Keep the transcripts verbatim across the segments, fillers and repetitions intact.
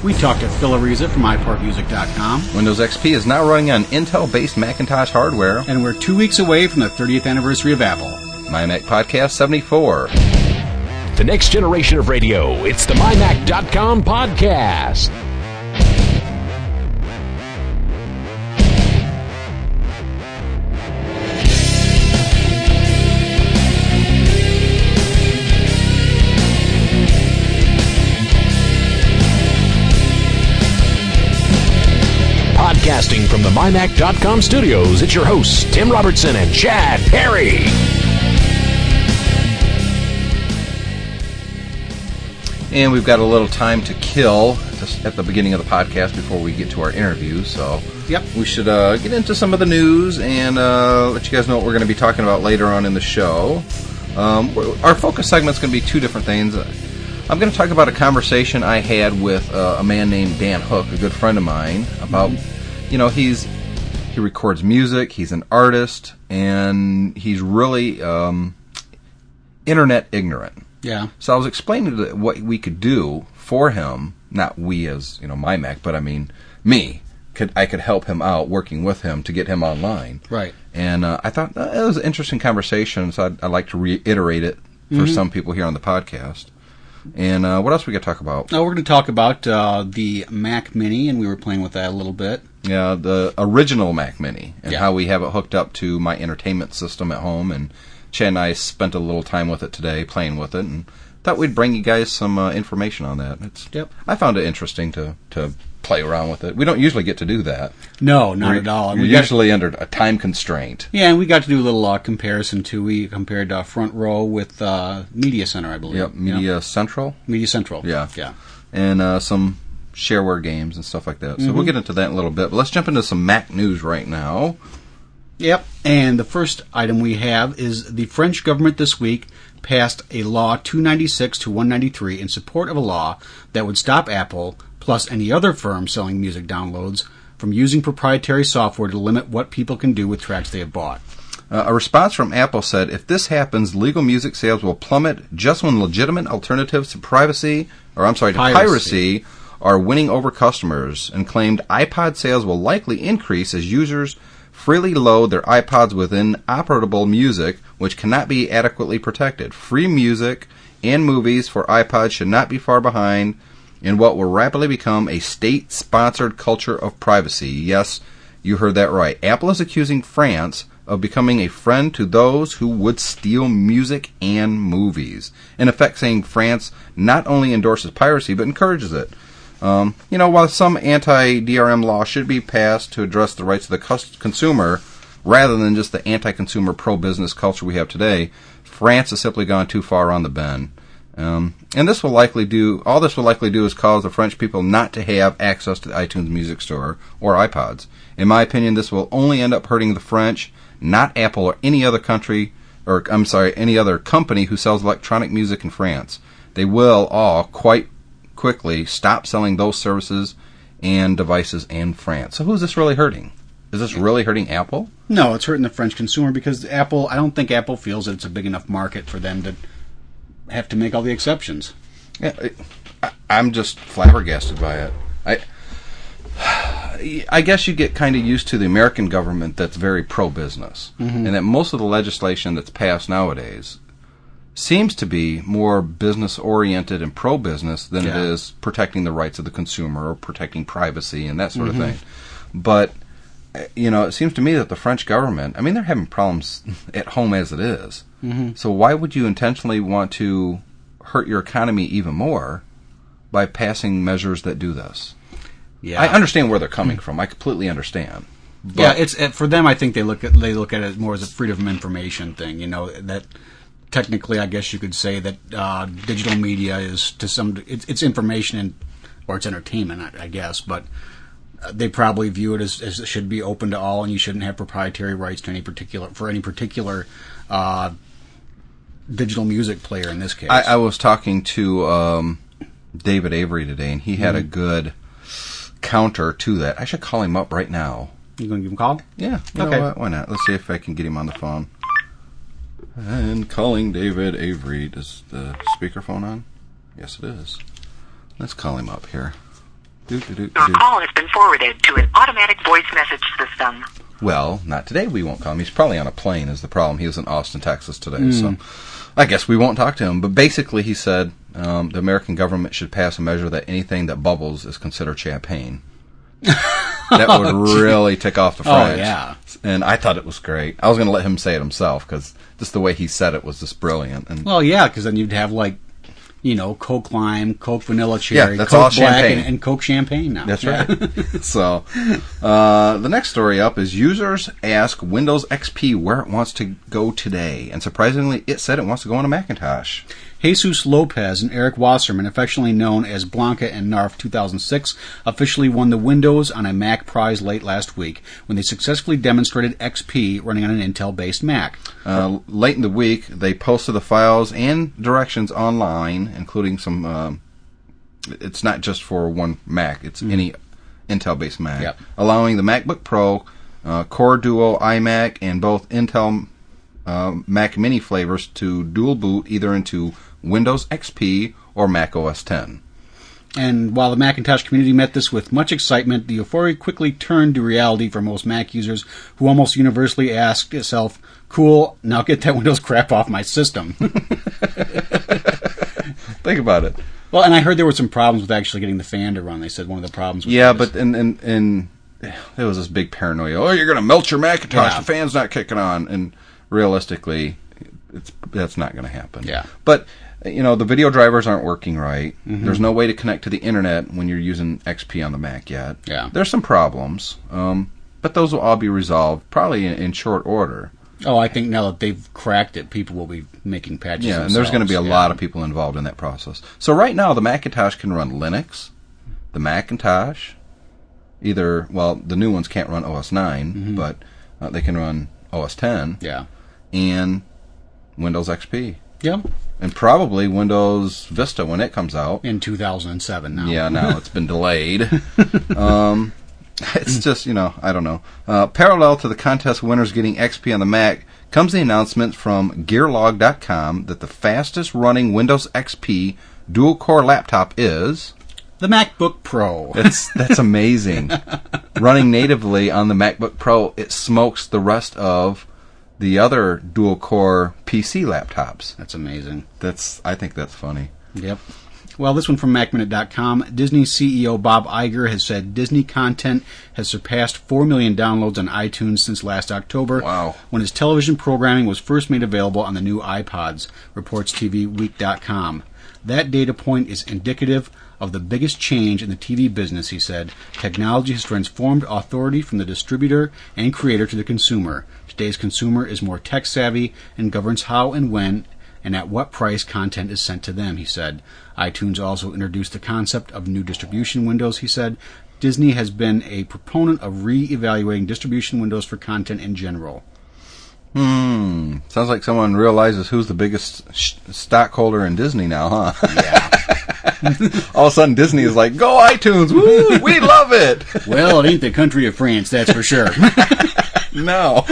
We talked to Phil Ariza from i port music dot com. Windows X P is now running on Intel-based Macintosh hardware. And we're two weeks away from the thirtieth anniversary of Apple. My Mac Podcast seventy-four. The next generation of radio. It's the my mac dot com podcast. Podcasting from the my mac dot com studios, it's your hosts, Tim Robertson and Chad Perry. And we've got a little time to kill at the beginning of the podcast before we get to our interview, so yep. we should uh, get into some of the news and uh, let you guys know what we're going to be talking about later on in the show. Um, our focus segment's going to be two different things. I'm going to talk about a conversation I had with uh, a man named Dan Hook, a good friend of mine, about, mm-hmm. you know, he's he records music, he's an artist, and he's really um, internet ignorant. Yeah. So I was explaining what we could do for him, not we as, you know, my Mac, but I mean me. Could I could help him out working with him to get him online. Right. And uh, I thought uh, it was an interesting conversation, so I'd, I'd like to reiterate it for mm-hmm. some people here on the podcast. And uh, what else we got to talk about? Oh, we're going to talk about uh, the Mac Mini, and we were playing with that a little bit. Yeah, the original Mac Mini, and yeah. how we have it hooked up to my entertainment system at home. And Chad and I spent a little time with it today, playing with it, and thought we'd bring you guys some uh, information on that. It's, yep. I found it interesting to, to play around with it. We don't usually get to do that. No, not we're, at all. We're we usually got, under a time constraint. Yeah, and we got to do a little uh, comparison, too. We compared uh, Front Row with uh, Media Center, I believe. Yep, Media yep. Central? Media Central. Yeah. Yeah. And uh, some shareware games and stuff like that. So mm-hmm. we'll get into that in a little bit. But let's jump into some Mac news right now. Yep. And the first item we have is the French government this week passed a law two ninety-six to one ninety-three in support of a law that would stop Apple, plus any other firm selling music downloads, from using proprietary software to limit what people can do with tracks they have bought. Uh, a response from Apple said, if this happens, legal music sales will plummet just when legitimate alternatives to privacy, or I'm sorry, to piracy, piracy are winning over customers, and claimed iPod sales will likely increase as users freely load their iPods with inoperable music, which cannot be adequately protected. Free music and movies for iPods should not be far behind in what will rapidly become a state-sponsored culture of privacy. Yes, you heard that right. Apple is accusing France of becoming a friend to those who would steal music and movies. In effect, saying France not only endorses piracy, but encourages it. Um, you know, while some anti-D R M law should be passed to address the rights of the cus- consumer, rather than just the anti-consumer pro-business culture we have today, France has simply gone too far on the bend. Um, and this will likely do, all this will likely do is cause the French people not to have access to the iTunes Music Store or iPods. In my opinion, this will only end up hurting the French, not Apple or any other country, or I'm sorry, any other company who sells electronic music in France. They will all quite quickly stop selling those services and devices in France. So who's this really hurting? Is this really hurting Apple? No, it's hurting the French consumer because Apple, I don't think Apple feels that it's a big enough market for them to have to make all the exceptions. Yeah, I, I'm just flabbergasted by it. I I guess you get kind of used to the American government that's very pro-business, mm-hmm. and that most of the legislation that's passed nowadays seems to be more business-oriented and pro-business than yeah. it is protecting the rights of the consumer or protecting privacy and that sort mm-hmm. of thing. But, you know, it seems to me that the French government, I mean, they're having problems at home as it is. Mm-hmm. So why would you intentionally want to hurt your economy even more by passing measures that do this? Yeah. I understand where they're coming from. I completely understand. But yeah, it's for them. I think they look at they look at it more as a freedom of information thing. You know, that technically, I guess you could say that uh, digital media is to some it's, it's information and or it's entertainment, I, I guess. But uh, they probably view it as, as it should be open to all, and you shouldn't have proprietary rights to any particular for any particular uh, digital music player in this case. I, I was talking to um, David Avery today, and he had mm-hmm. a good counter to that. I should call him up right now. You going to give him a call? Yeah. You okay. Know what? Why not? Let's see if I can get him on the phone. And calling David Avery. Is the speakerphone on? Yes, it is. Let's call him up here. Do-do-do-do. Your call has been forwarded to an automatic voice message system. Well, not today. We won't call him. He's probably on a plane is the problem. He was in Austin, Texas today, mm. so I guess we won't talk to him. But basically he said um, the American government should pass a measure that anything that bubbles is considered champagne. That would oh, really tick off the French. Oh, yeah. And I thought it was great. I was going to let him say it himself because just the way he said it was just brilliant. And well, yeah, because then you'd have like, you know, Coke Lime, Coke Vanilla Cherry, yeah, that's Coke all Black, champagne. And, and Coke Champagne now. That's yeah. right. So, uh, the next story up is users ask Windows X P where it wants to go today. And surprisingly, it said it wants to go on a Macintosh. Jesus Lopez and Eric Wasserman, affectionately known as Blanca and Narf two thousand six, officially won the Windows on a Mac prize late last week when they successfully demonstrated X P running on an Intel-based Mac. Uh, late in the week, they posted the files and directions online, including some... Uh, it's not just for one Mac. It's mm-hmm. any Intel-based Mac. Yep. Allowing the MacBook Pro, uh, Core Duo iMac, and both Intel uh, Mac Mini flavors to dual boot either into Windows X P or Mac O S ten. And while the Macintosh community met this with much excitement, the euphoria quickly turned to reality for most Mac users who almost universally asked itself, cool, now get that Windows crap off my system. Think about it. Well, and I heard there were some problems with actually getting the fan to run. They said one of the problems was... Yeah, but in, in, in, there was this big paranoia. Oh, you're going to melt your Macintosh. Yeah. The fan's not kicking on. And realistically, it's that's not going to happen. Yeah. But... You know, the video drivers aren't working right. Mm-hmm. There's no way to connect to the internet when you're using X P on the Mac yet. Yeah. There's some problems, um, but those will all be resolved probably in, in short order. Oh, I think now that they've cracked it, people will be making patches Yeah, themselves. and there's going to be a yeah. lot of people involved in that process. So right now, the Macintosh can run Linux, the Macintosh, either, well, the new ones can't run O S nine, mm-hmm. but uh, they can run O S ten. Yeah. And Windows X P. Yep. And probably Windows Vista when it comes out. In two thousand seven now. Yeah, now it's been delayed. um, it's just, you know, I don't know. Uh, parallel to the contest winners getting X P on the Mac comes the announcement from Gearlog dot com that the fastest running Windows X P dual-core laptop is... the MacBook Pro. That's, that's amazing. Running natively on the MacBook Pro, it smokes the rest of... the other dual-core P C laptops. That's amazing. That's I think that's funny. Yep. Well, this one from Mac Minute dot com. Disney C E O Bob Iger has said Disney content has surpassed four million downloads on iTunes since last October, wow. when his television programming was first made available on the new iPods, reports T V Week dot com. That data point is indicative of the biggest change in the T V business, he said. Technology has transformed authority from the distributor and creator to the consumer. Today's consumer is more tech-savvy and governs how and when and at what price content is sent to them, he said. iTunes also introduced the concept of new distribution windows, he said. Disney has been a proponent of re-evaluating distribution windows for content in general. Hmm. Sounds like someone realizes who's the biggest sh- stockholder in Disney now, huh? Yeah. All of a sudden, Disney is like, go iTunes! Woo! We love it! Well, it ain't the country of France, that's for sure. No.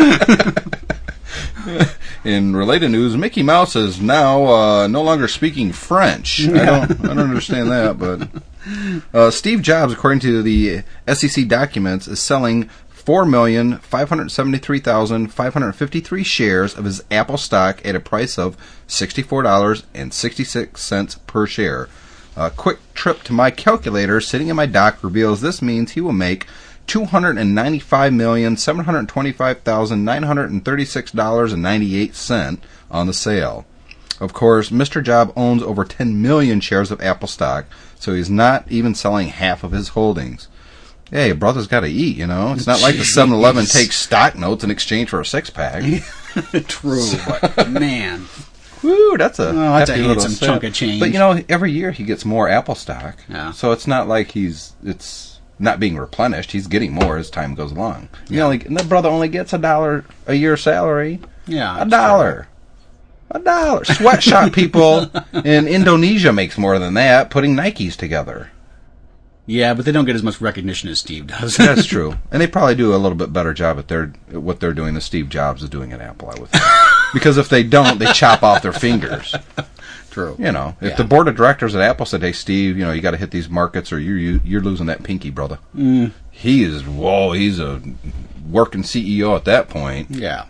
In related news, Mickey Mouse is now uh, no longer speaking French. I don't, I don't understand that, but uh, Steve Jobs, according to the S E C documents, is selling four million five hundred seventy-three thousand five hundred fifty-three shares of his Apple stock at a price of sixty-four dollars and sixty-six cents per share. A quick trip to my calculator sitting in my dock reveals this means he will make two hundred ninety-five million seven hundred twenty-five thousand nine hundred thirty-six dollars and ninety-eight cents on the sale. Of course, Mister Jobs owns over ten million shares of Apple stock, so he's not even selling half of his holdings. Hey, brother's got to eat, you know. It's not like the seven eleven takes stock notes in exchange for a six-pack. True, but man. Woo, that's a, oh, that's a hefty handsome little chunk of change. But, you know, every year he gets more Apple stock. Yeah. So it's not like he's it's not being replenished. He's getting more as time goes along. You Yeah. know, like, and the brother only gets a dollar a year salary. Yeah. A dollar. True. A dollar. Sweatshop people in Indonesia makes more than that putting Nikes together. Yeah, but they don't get as much recognition as Steve does. That's true. And they probably do a little bit better job at their at what they're doing than Steve Jobs is doing at Apple, I would think. Because if they don't, they chop off their fingers. true. You know, if yeah. the board of directors at Apple said, "Hey, Steve, you know, you got to hit these markets, or you're you're losing that pinky, brother." Mm. He is whoa. He's a working C E O at that point. Yeah.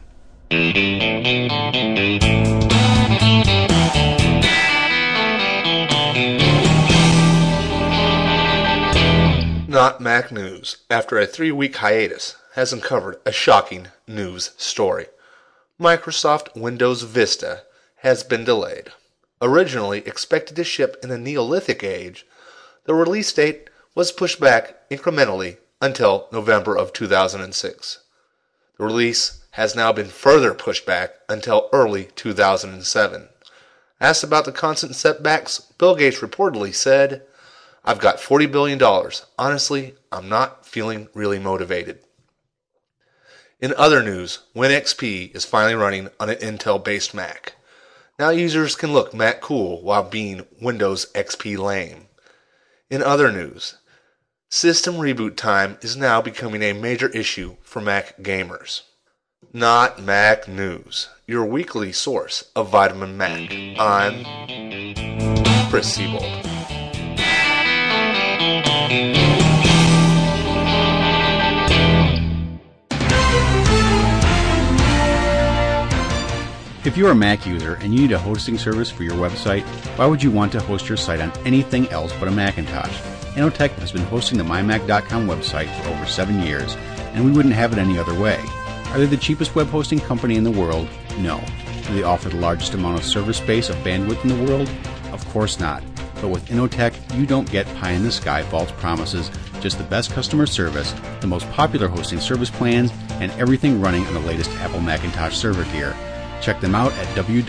Not Mac News, after a three-week hiatus, has uncovered a shocking news story. Microsoft Windows Vista has been delayed. Originally expected to ship in the Neolithic age, the release date was pushed back incrementally until November of two thousand six. The release has now been further pushed back until early two thousand seven. Asked about the constant setbacks, Bill Gates reportedly said, "I've got forty billion dollars. Honestly, I'm not feeling really motivated." In other news, WinXP is finally running on an Intel-based Mac. Now users can look Mac cool while being Windows X P lame. In other news, system reboot time is now becoming a major issue for Mac gamers. Not Mac News, your weekly source of Vitamin Mac. I'm Chris Siebold. If you're a Mac user and you need a hosting service for your website, why would you want to host your site on anything else but a Macintosh? Inotech has been hosting the my mac dot com website for over seven years, and we wouldn't have it any other way. Are they the cheapest web hosting company in the world? No. Do they offer the largest amount of server space of bandwidth in the world? Of course not. But with Inotech, you don't get pie-in-the-sky false promises, just the best customer service, the most popular hosting service plans, and everything running on the latest Apple Macintosh server gear. Check them out at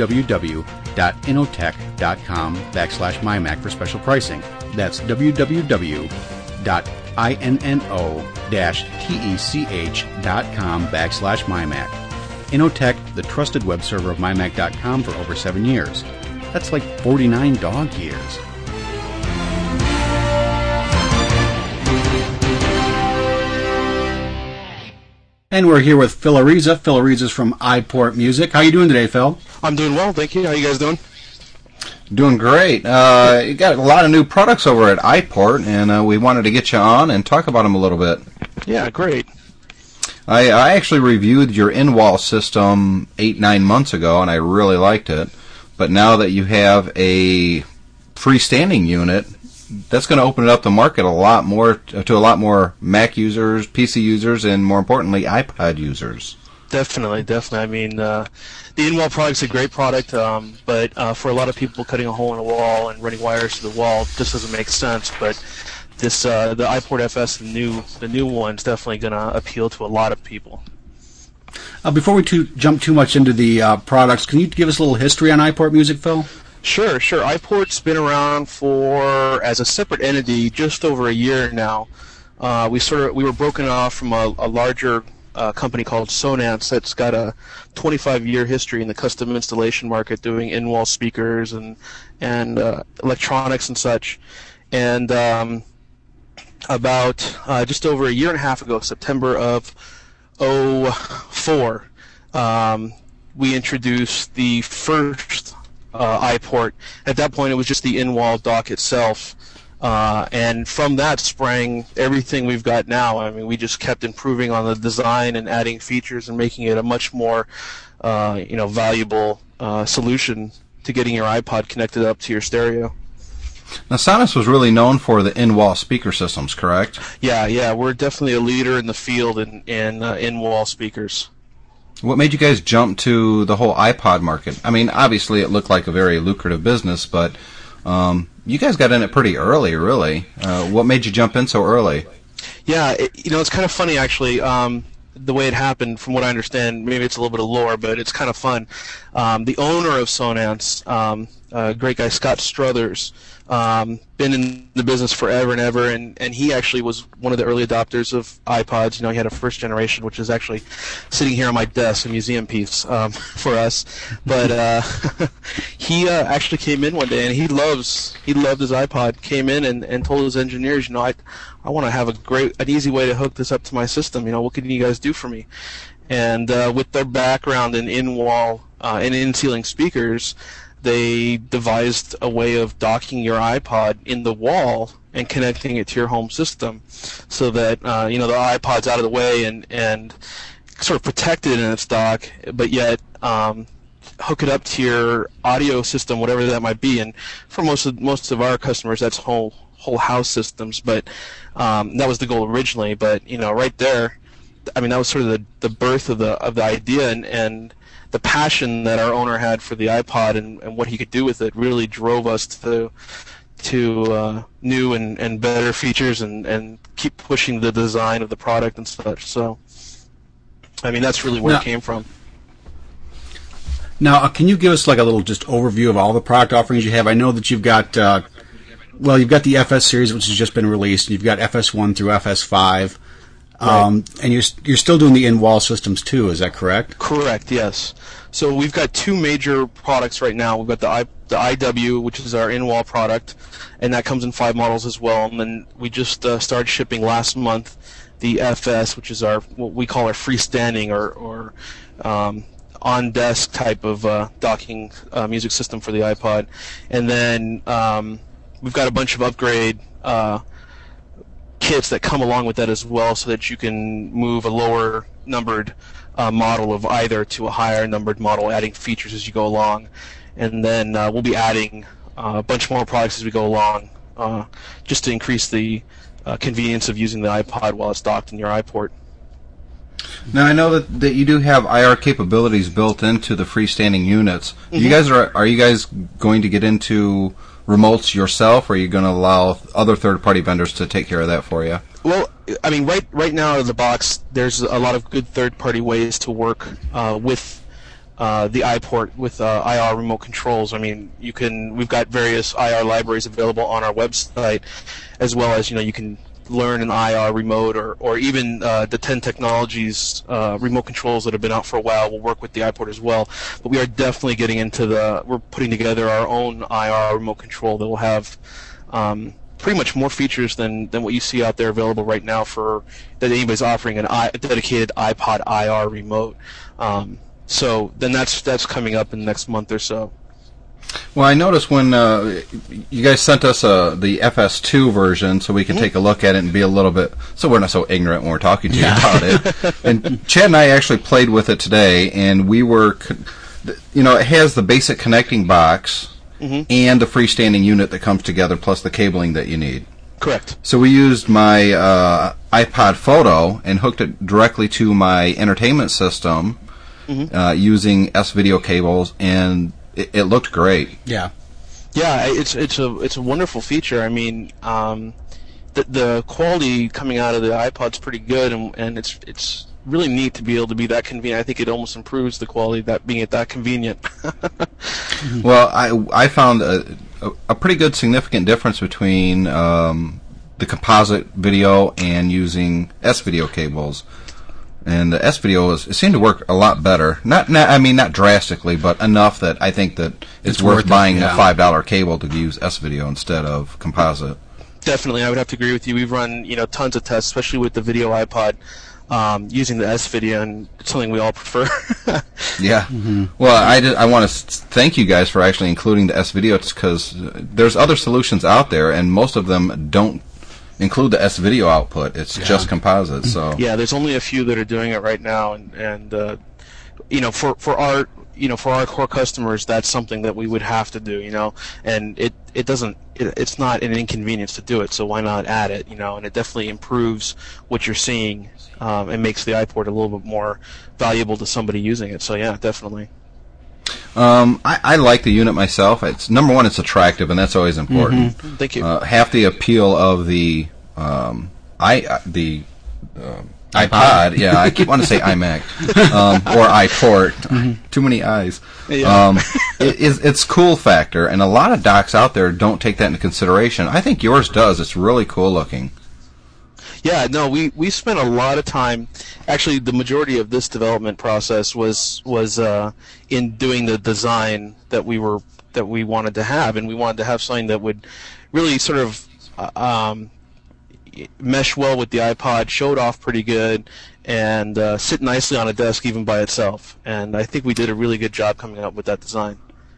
www.inotech.com backslash mymac for special pricing. That's www.ino-tech.com backslash mymac. Inotech, the trusted web server of my mac dot com for over seven years. That's like forty-nine dog years. And we're here with Phil Ariza. Phil Ariza's from iPort Music. How you doing today, Phil? I'm doing well, thank you. How you guys doing? Doing great. Uh, you got a lot of new products over at iPort, and uh, we wanted to get you on and talk about them a little bit. Yeah, great. I, I actually reviewed your in-wall system eight, nine months ago, and I really liked it. But now that you have a freestanding unit, that's going to open it up the market a lot more to a lot more Mac users, P C users, and more importantly, iPod users. Definitely, definitely. I mean, uh, the in-wall product's a great product, um, but uh, for a lot of people, cutting a hole in a wall and running wires to the wall just doesn't make sense. But this, uh, the iPort F S, the new, the new one's definitely going to appeal to a lot of people. Uh, before we too, jump too much into the uh, products, can you give us a little history on iPort Music, Phil? Sure, sure. iPort's been around for, as a separate entity, just over a year now. Uh, we sort of we were broken off from a, a larger uh, company called Sonance that's got a twenty-five year history in the custom installation market, doing in-wall speakers and and uh, electronics and such. And um, about uh, just over a year and a half ago, September of oh four, um, we introduced the first Uh, iPort. At that point, it was just the in-wall dock itself, uh, and from that sprang everything we've got now. I mean, we just kept improving on the design and adding features and making it a much more, uh, you know, valuable uh, solution to getting your iPod connected up to your stereo. Now, Sonance was really known for the in-wall speaker systems, correct? Yeah, yeah, we're definitely a leader in the field in in uh, in-wall speakers. What made you guys jump to the whole iPod market? I mean, obviously it looked like a very lucrative business, but um, you guys got in it pretty early, really. Uh, what made you jump in so early? Yeah, it, you know, it's kind of funny, actually, um, the way it happened. From what I understand, maybe it's a little bit of lore, but it's kind of fun. Um, the owner of Sonance, um, a great guy, Scott Struthers, um, been in the business forever and ever, and, and he actually was one of the early adopters of iPods. You know, he had a first generation, which is actually sitting here on my desk, a museum piece um, for us. But uh, he uh, actually came in one day, and he loves he loved his iPod. Came in and, and told his engineers, you know, I I want to have a great an easy way to hook this up to my system. You know, what can you guys do for me? And uh, with their background in in-wall uh, and in-ceiling speakers, they devised a way of docking your iPod in the wall and connecting it to your home system, so that uh, you know the iPod's out of the way and and sort of protected in its dock, but yet um, hook it up to your audio system, whatever that might be. And for most of most of our customers, that's whole whole house systems. But um, that was the goal originally. But you know, right there, I mean, that was sort of the, the birth of the of the idea, and, and the passion that our owner had for the iPod and, and what he could do with it really drove us to to uh, new and, and better features and, and keep pushing the design of the product and such. So, I mean, that's really where now, it came from. Now, uh, can you give us like a little just overview of all the product offerings you have? I know that you've got, uh, well, you've got the F S series, which has just been released, and you've got F S one through F S five. Um, right. And you're you're still doing the in-wall systems too, is that correct? Correct, yes. So we've got two major products right now. We've got the I, the I W, which is our in-wall product, and that comes in five models as well. And then we just uh, started shipping last month the F S, which is our what we call our freestanding or or um, on-desk type of uh, docking uh, music system for the iPod. And then um, we've got a bunch of upgrade uh, kits that come along with that as well, so that you can move a lower numbered uh, model of either to a higher numbered model, adding features as you go along. And then uh, we'll be adding uh, a bunch more products as we go along, uh, just to increase the uh, convenience of using the iPod while it's docked in your iPort. Now I know that, that you do have I R capabilities built into the freestanding units. Mm-hmm. You guys are are you guys going to get into remotes yourself, or are you going to allow other third-party vendors to take care of that for you? Well, I mean, right right now out of the box, there's a lot of good third-party ways to work uh, with uh, the iPort with uh, I R remote controls. I mean, you can. We've got various I R libraries available on our website, as well as you know you can learn an I R remote, or or even uh, the ten Technologies uh, remote controls that have been out for a while will work with the iPort as well. But we are definitely getting into the. We're putting together our own I R remote control that will have um, pretty much more features than, than what you see out there available right now for that anybody's offering an I, a dedicated iPod I R remote. Um, so then that's that's coming up in the next month or so. Well, I noticed when uh, you guys sent us uh, the F S two version so we can mm-hmm. take a look at it and be a little bit, so we're not so ignorant when we're talking to you yeah. about it. And Chad and I actually played with it today, and we were, you know, it has the basic connecting box mm-hmm. and the freestanding unit that comes together, plus the cabling that you need. Correct. So we used my uh, iPod Photo and hooked it directly to my entertainment system mm-hmm. uh, using S-Video cables, and It, it looked great. Yeah, yeah. It's it's a it's a wonderful feature. I mean, um, the the quality coming out of the iPod's pretty good, and and it's it's really neat to be able to be that convenient. I think it almost improves the quality that being it that convenient. Well, I I found a, a a pretty good significant difference between um, the composite video and using S-Video cables. And the S-Video is, it seemed to work a lot better. Not, not, I mean, not drastically, but enough that I think that it's, it's worth, worth buying it, yeah. a five dollar cable to use S-Video instead of composite. Definitely, I would have to agree with you. We've run, you know, tons of tests, especially with the video iPod, um, using the S-Video, and it's something we all prefer. Yeah. Mm-hmm. Well, I, did, I want to thank you guys for actually including the S-Video, because there's other solutions out there, and most of them don't include the S-Video output. It's yeah. just composite. So yeah, there's only a few that are doing it right now, and and uh, you know, for for our you know for our core customers, that's something that we would have to do. You know, and it it doesn't it, it's not an inconvenience to do it. So why not add it? You know, and it definitely improves what you're seeing um, and makes the iPort a little bit more valuable to somebody using it. So yeah, definitely. Um, I, I like the unit myself. It's number one, it's attractive, and that's always important. Mm-hmm. Thank you. Uh, half the appeal of the um, i uh, the uh, iPod, yeah, I keep wanting to say iMac um, or iPort. Mm-hmm. Too many I's. Yeah. Um, it, it's, it's cool factor, and a lot of docks out there don't take that into consideration. I think yours does. It's really cool looking. Yeah, no, we, we spent a lot of time. Actually, the majority of this development process was was uh, in doing the design that we were that we wanted to have, and we wanted to have something that would really sort of uh, um, mesh well with the iPod, show it off pretty good, and uh, sit nicely on a desk even by itself. And I think we did a really good job coming up with that design.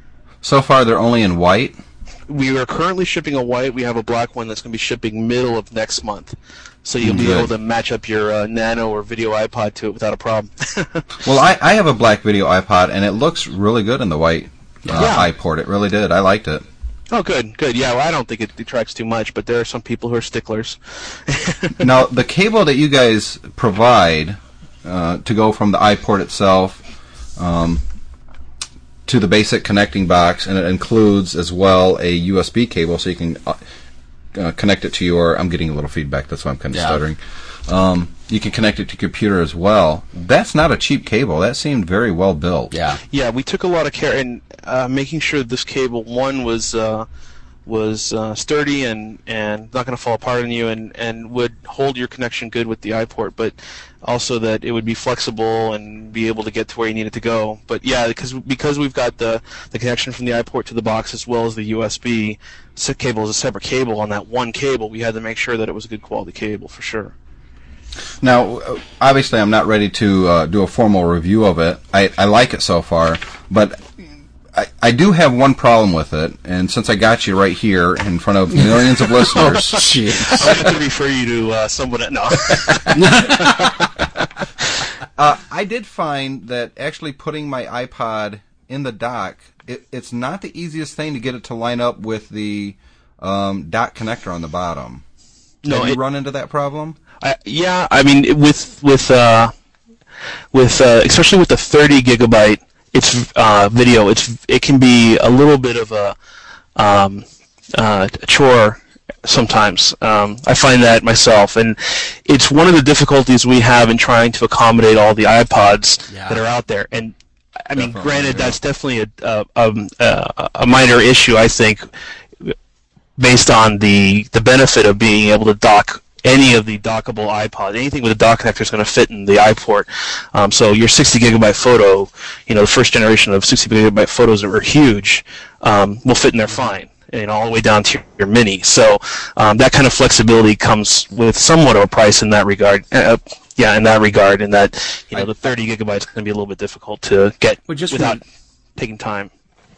So far, they're only in white. We are currently shipping a white. We have a black one that's going to be shipping middle of next month. So you'll be Good. able to match up your uh, Nano or Video iPod to it without a problem. Well, I, I have a black Video iPod, and it looks really good in the white uh, Yeah. iPort. It really did. I liked it. Oh, good, good. Yeah, well, I don't think it detracts too much, but there are some people who are sticklers. Now, the cable that you guys provide uh, to go from the iPort itself um, to the basic connecting box, and it includes as well a U S B cable, so you can uh, uh, connect it to your. I'm getting a little feedback. That's why I'm kind of Yeah. stuttering. Um, you can connect it to your computer as well. That's not a cheap cable. That seemed very well built. Yeah. Yeah, we took a lot of care in uh, making sure that this cable, one, was uh, was uh, sturdy and, and not going to fall apart on you, and, and would hold your connection good with the iPort, but also that it would be flexible and be able to get to where you need it to go. But yeah, because because we've got the, the connection from the iPort to the box as well as the U S B S cable is a separate cable on that one cable, we had to make sure that it was a good quality cable for sure. Now, uh, obviously, I'm not ready to uh, do a formal review of it. I, I like it so far, but I, I do have one problem with it, and since I got you right here in front of millions of listeners, I'm going to refer you to uh, someone. No. uh, I did find that actually putting my iPod in the dock, it, it's not the easiest thing to get it to line up with the um, dock connector on the bottom. No, have you it- run into that problem? I, yeah, I mean with with uh, with uh, especially with the thirty gigabyte, it's uh, video. It's it can be a little bit of a um, uh, chore sometimes. Um, I find that myself, and it's one of the difficulties we have in trying to accommodate all the iPods Yeah. that are out there. And I mean, Definitely, granted, yeah. that's definitely a, a, um, a a minor issue, I think, based on the the benefit of being able to dock any of the dockable iPod. Anything with a dock connector is going to fit in the iPort. Um, so your sixty gigabyte photo, you know, the first generation of sixty gigabyte photos that were huge, um, will fit in there fine, you know, all the way down to your, your mini. So um, that kind of flexibility comes with somewhat of a price in that regard. Uh, yeah, in that regard, in that, you know, the thirty gigabytes is going to be a little bit difficult to get But just without from- taking time.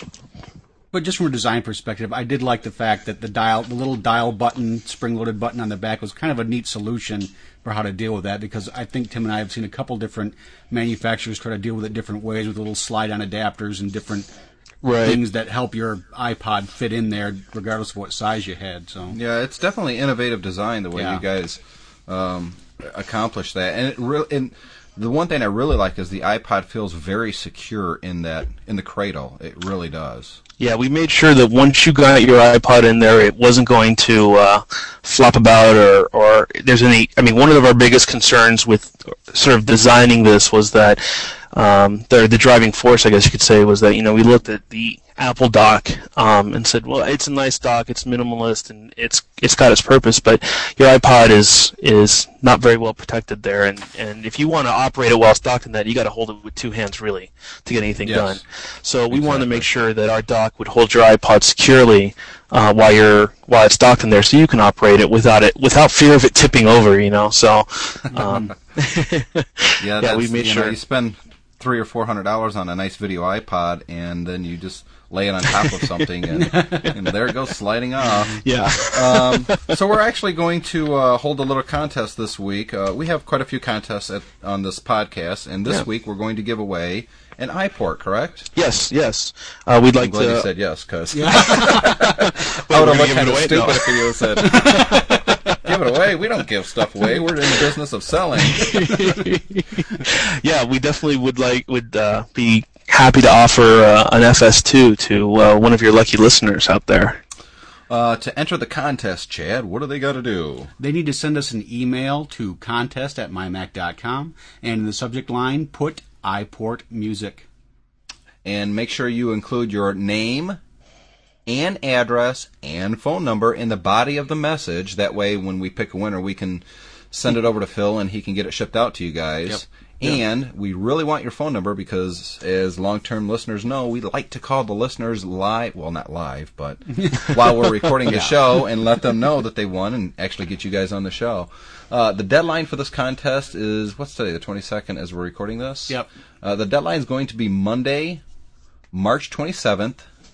But just from a design perspective, I did like the fact that the dial, the little dial button, spring-loaded button on the back was kind of a neat solution for how to deal with that, because I think Tim and I have seen a couple different manufacturers try to deal with it different ways with little slide-on adapters and different Right. things that help your iPod fit in there regardless of what size you had. So Yeah, it's definitely innovative design the way Yeah. you guys um, accomplish that, and it really. And the one thing I really like is the iPod feels very secure in that in the cradle. It really does. Yeah, we made sure that once you got your iPod in there, it wasn't going to uh, flop about or, or there's any. I mean, one of our biggest concerns with sort of designing this was that um, the the driving force, I guess you could say, was that, you know, we looked at the Apple dock um, and said, well, it's a nice dock, it's minimalist, and it's it's got its purpose, but your iPod is is not very well protected there, and, and if you want to operate it while it's docked in that, you got to hold it with two hands really to get anything Yes. done. So we wanted to Exactly. make sure that our dock would hold your iPod securely uh, while you're while it's docked in there, so you can operate it without it without fear of it tipping over. You know, so um, Yeah, Yeah, that's, we made you know, sure. you spend three or four hundred dollars on a nice video iPod, and then you just lay it on top of something, and, and there it goes sliding off. yeah. Um, so we're actually going to uh, hold a little contest this week. Uh, we have quite a few contests at, on this podcast, and this Yeah. week we're going to give away an iPort, correct? Yes, yes. Uh, we'd I'm like glad to. you said yes, because Wait, I we're would have gonna looked give kind it of away? stupid No. if you said, give it away. We don't give stuff away. We're in the business of selling. Yeah, we definitely would like would uh, be happy to offer uh, an F S two to uh, one of your lucky listeners out there. Uh, to enter the contest, Chad, what do they got to do? they need to send us an email to contest at my mac dot com, and in the subject line, put iPort Music. And make sure you include your name and address and phone number in the body of the message. That way, when we pick a winner, we can send it over to Phil and he can get it shipped out to you guys. Yep. And we really want your phone number because, as long-term listeners know, we like to call the listeners live. Well, not live, but while we're recording the show, and let them know that they won and actually get you guys on the show. Uh, the deadline for this contest is, what's today, the twenty-second as we're recording this? Yep. Uh, the deadline is going to be Monday, March twenty-seventh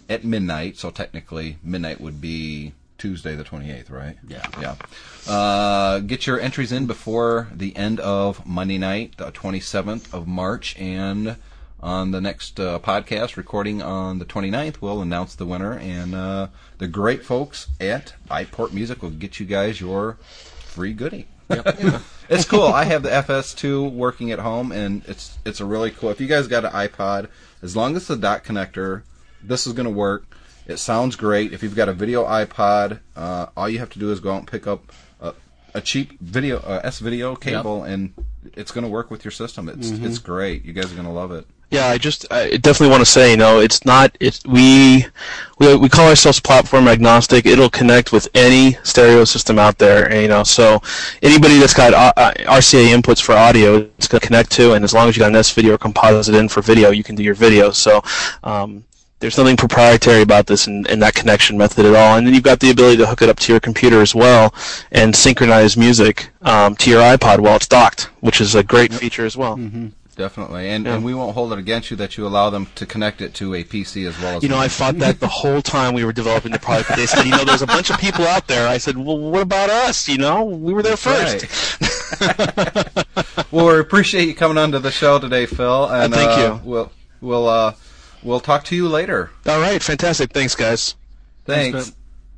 at midnight. So technically, midnight would be Tuesday the twenty-eighth, right? Yeah. Yeah. Uh, get your entries in before the end of Monday night, the twenty-seventh of March, and on the next uh, podcast recording on the twenty-ninth, we'll announce the winner, and uh, the great folks at iPort Music will get you guys your free goodie. Yep. Yeah. It's cool. I have the F S two working at home, and it's it's a really cool. If you guys got an iPod, as long as it's a dot connector, this is going to work. It sounds great. If you've got a video iPod, uh, all you have to do is go out and pick up a, a cheap video uh, S-video cable, yep. and it's going to work with your system. It's mm-hmm. it's great. You guys are going to love it. Yeah, I just I definitely want to say, you know, it's not it's we we we call ourselves platform agnostic. It'll connect with any stereo system out there, and, you know, so anybody that's got uh, R C A inputs for audio, it's going to connect to, and as long as you got an S-video or composite in for video, you can do your video. So um, there's nothing proprietary about this in, in that connection method at all. And then you've got the ability to hook it up to your computer as well and synchronize music um, to your iPod while it's docked, which is a great feature as well. Mm-hmm. Definitely, and yeah. and we won't hold it against you that you allow them to connect it to a P C as well as. You know, I fought that the whole time we were developing the product. They said, you know, there's a bunch of people out there. I said, well, what about us? You know, we were there That's first. Right. Well, we appreciate you coming on to the show today, Phil. And uh, thank uh, you. We'll we'll uh, we'll talk to you later. All right, fantastic. Thanks, guys. Thanks. Thanks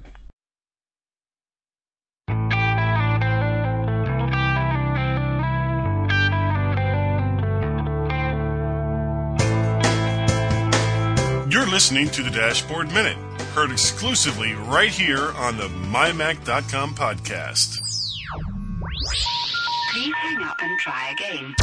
You're listening to the Dashboard Minute, heard exclusively right here on the my mac dot com podcast. Please hang up and try again.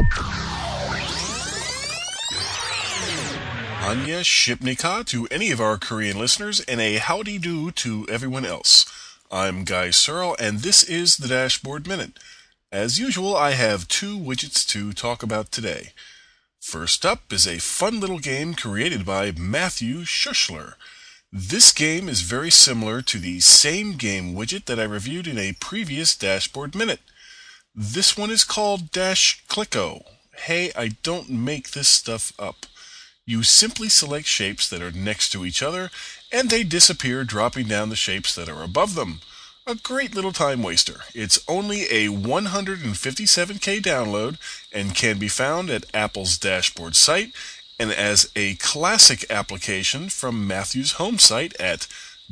Anya Shipnika to any of our Korean listeners, and a howdy do to everyone else. I'm Guy Searle, and this is the Dashboard Minute. As usual, I have two widgets to talk about today. First up is a fun little game created by Matthew Schuschler. This game is very similar to the same game widget that I reviewed in a previous Dashboard Minute. This one is called Dash Clicko. Hey, I don't make this stuff up. You simply select shapes that are next to each other, and they disappear dropping down the shapes that are above them. A great little time waster. It's only a one hundred fifty-seven K download and can be found at Apple's dashboard site and as a classic application from Matthew's home site at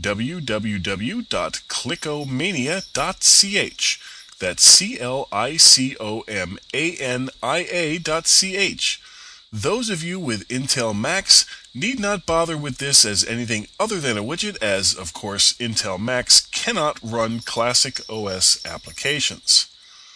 w w w dot clickomania dot c h. That's C L I C O M A N I A dot C H. Those of you with Intel Macs need not bother with this as anything other than a widget, as, of course, Intel Macs cannot run classic O S applications.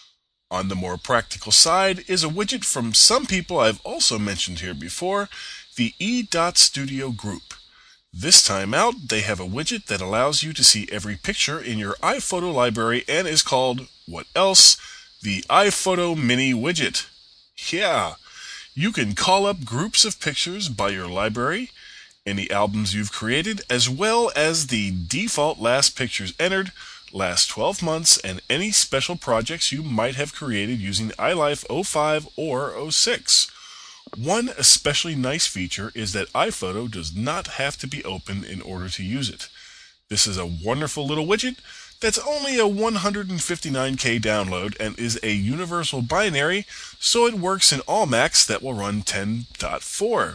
On the more practical side is a widget from some people I've also mentioned here before, the E dot Studio Group. This time out, they have a widget that allows you to see every picture in your iPhoto library and is called, what else? The iPhoto Mini Widget. Yeah! You can call up groups of pictures by your library, any albums you've created, as well as the default last pictures entered, last twelve months, and any special projects you might have created using iLife oh five or oh six. One especially nice feature is that iPhoto does not have to be open in order to use it. This is a wonderful little widget that's only a one hundred fifty-nine K download and is a universal binary, so it works in all Macs that will run ten point four.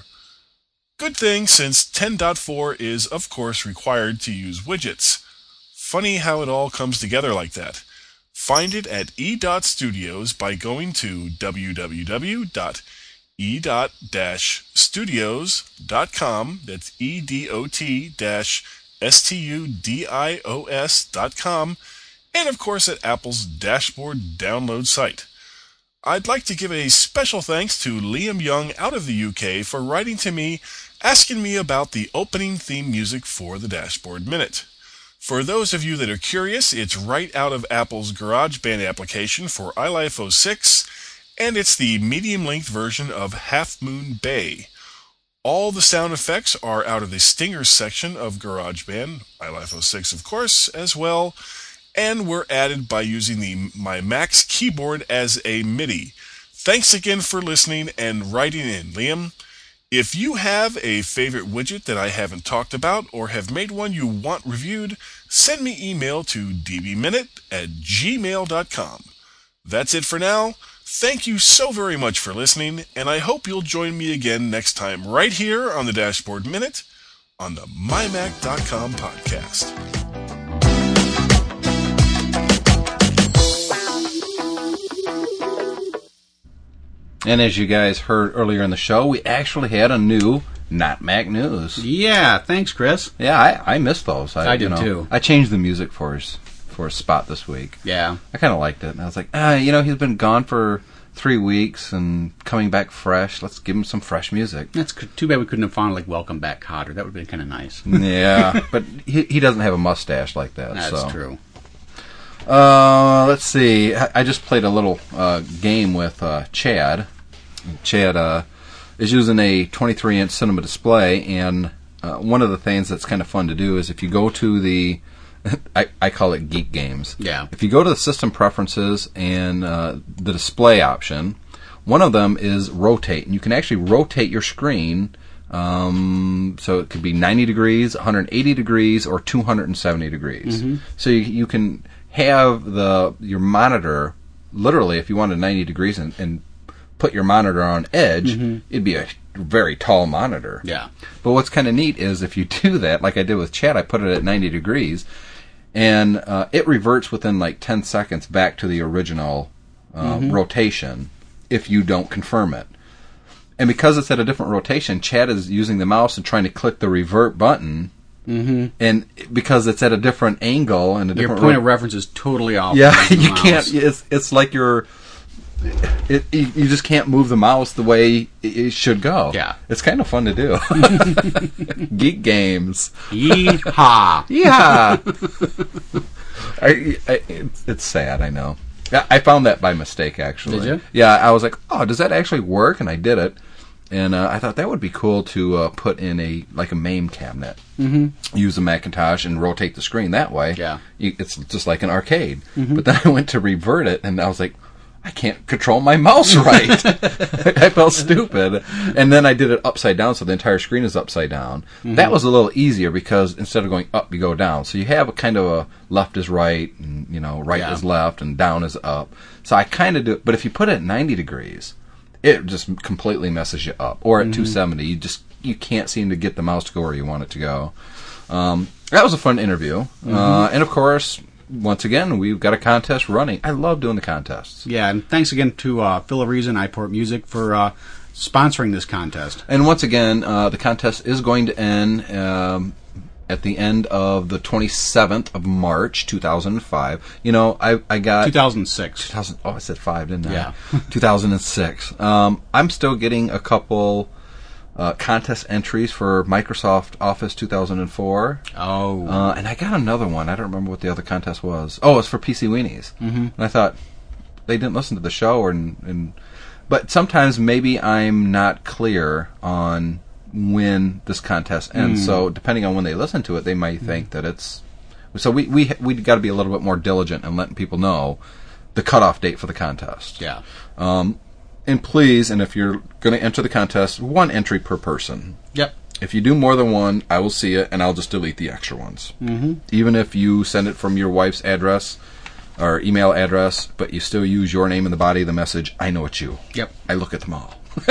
Good thing, since ten point four is, of course, required to use widgets. Funny how it all comes together like that. Find it at E dot Studios by going to w w w dot e dot studios dot com, that's E D O T dash S T U D I O S dot com, and of course at Apple's dashboard download site. I'd like to give a special thanks to Liam Young out of the U K for writing to me, asking me about the opening theme music for the Dashboard Minute. For those of you that are curious, it's right out of Apple's GarageBand application for iLife oh six, and it's the medium-length version of Half Moon Bay. All the sound effects are out of the Stingers section of GarageBand, iLife oh six of course, as well, and were added by using the My Mac's keyboard as a MIDI. Thanks again for listening and writing in, Liam. If you have a favorite widget that I haven't talked about or have made one you want reviewed, send me email to d b minute at gmail dot com. That's it for now. Thank you so very much for listening, and I hope you'll join me again next time right here on the Dashboard Minute on the my mac dot com podcast. And as you guys heard earlier in the show, we actually had a new Not Mac News. Yeah, thanks, Chris. Yeah, I, I missed those. I, I did you know, too. I changed the music for his, for a spot this week. Yeah. I kind of liked it. And I was like, ah, you know, he's been gone for three weeks and coming back fresh. Let's give him some fresh music. That's too bad we couldn't have found, like, Welcome Back Kotter. That would have been kind of nice. Yeah, but he he doesn't have a mustache like that. That's so. true. Uh, let's see. I, I just played a little uh, game with uh, Chad. Chad uh, is using a twenty-three inch cinema display, and uh, one of the things that's kind of fun to do is if you go to the, I, I call it Geek Games. Yeah. If you go to the system preferences and uh, the display option, one of them is rotate, and you can actually rotate your screen. Um, so it could be ninety degrees, one hundred eighty degrees, or two hundred seventy degrees. Mm-hmm. So you, you can have the your monitor literally, if you wanted ninety degrees and, and put your monitor on edge, mm-hmm. it'd be a very tall monitor. Yeah. But what's kind of neat is if you do that, like I did with Chad, I put it at ninety degrees, and uh, it reverts within like ten seconds back to the original uh, mm-hmm. rotation if you don't confirm it. And because it's at a different rotation, Chad is using the mouse and trying to click the revert button. Mm-hmm. And because it's at a different angle and a different your point ro- of reference is totally off. Yeah, you can't. It's it's like you're. It, you, you just can't move the mouse the way it should go. Yeah, it's kind of fun to do. Geek Games. Yeehaw! Yeah. I, I, it's, it's sad. I know. I found that by mistake, actually. Did you? Yeah, I was like, oh, does that actually work? And I did it. And uh, I thought that would be cool to uh, put in a like a MAME cabinet. Mm-hmm. Use a Macintosh and rotate the screen that way. Yeah, you, it's just like an arcade. Mm-hmm. But then I went to revert it, and I was like, I can't control my mouse right. I felt stupid. And then I did it upside down, so the entire screen is upside down. Mm-hmm. That was a little easier because instead of going up, you go down. So you have a kind of a left is right, and you know, right yeah. is left, and down is up. So I kind of do it. But if you put it at ninety degrees, it just completely messes you up. Or at mm-hmm. two seventy, you just you can't seem to get the mouse to go where you want it to go. Um, that was a fun interview. Mm-hmm. Uh, and of course, once again, we've got a contest running. I love doing the contests. Yeah, and thanks again to uh, Phil Ariza and iPort Music for uh, sponsoring this contest. And once again, uh, the contest is going to end um, at the end of the twenty-seventh of March, two thousand five. You know, I I got... two thousand six. two thousand, oh, I said five, didn't I? Yeah. two thousand six. Um, I'm still getting a couple... Uh, contest entries for Microsoft Office two thousand four. Oh. Uh, and I got another one. I don't remember what the other contest was. Oh, it's for P C Weenies. Mm-hmm. And I thought, they didn't listen to the show. Or, and, and But sometimes maybe I'm not clear on when this contest ends. Mm. So depending on when they listen to it, they might mm. think that it's... So we we we got to be a little bit more diligent in letting people know the cutoff date for the contest. Yeah. Um, And please, and if you're going to enter the contest, one entry per person. Yep. If you do more than one, I will see it, and I'll just delete the extra ones. Mm-hmm. Even if you send it from your wife's address or email address, but you still use your name in the body of the message, I know it's you. Yep. I look at them all.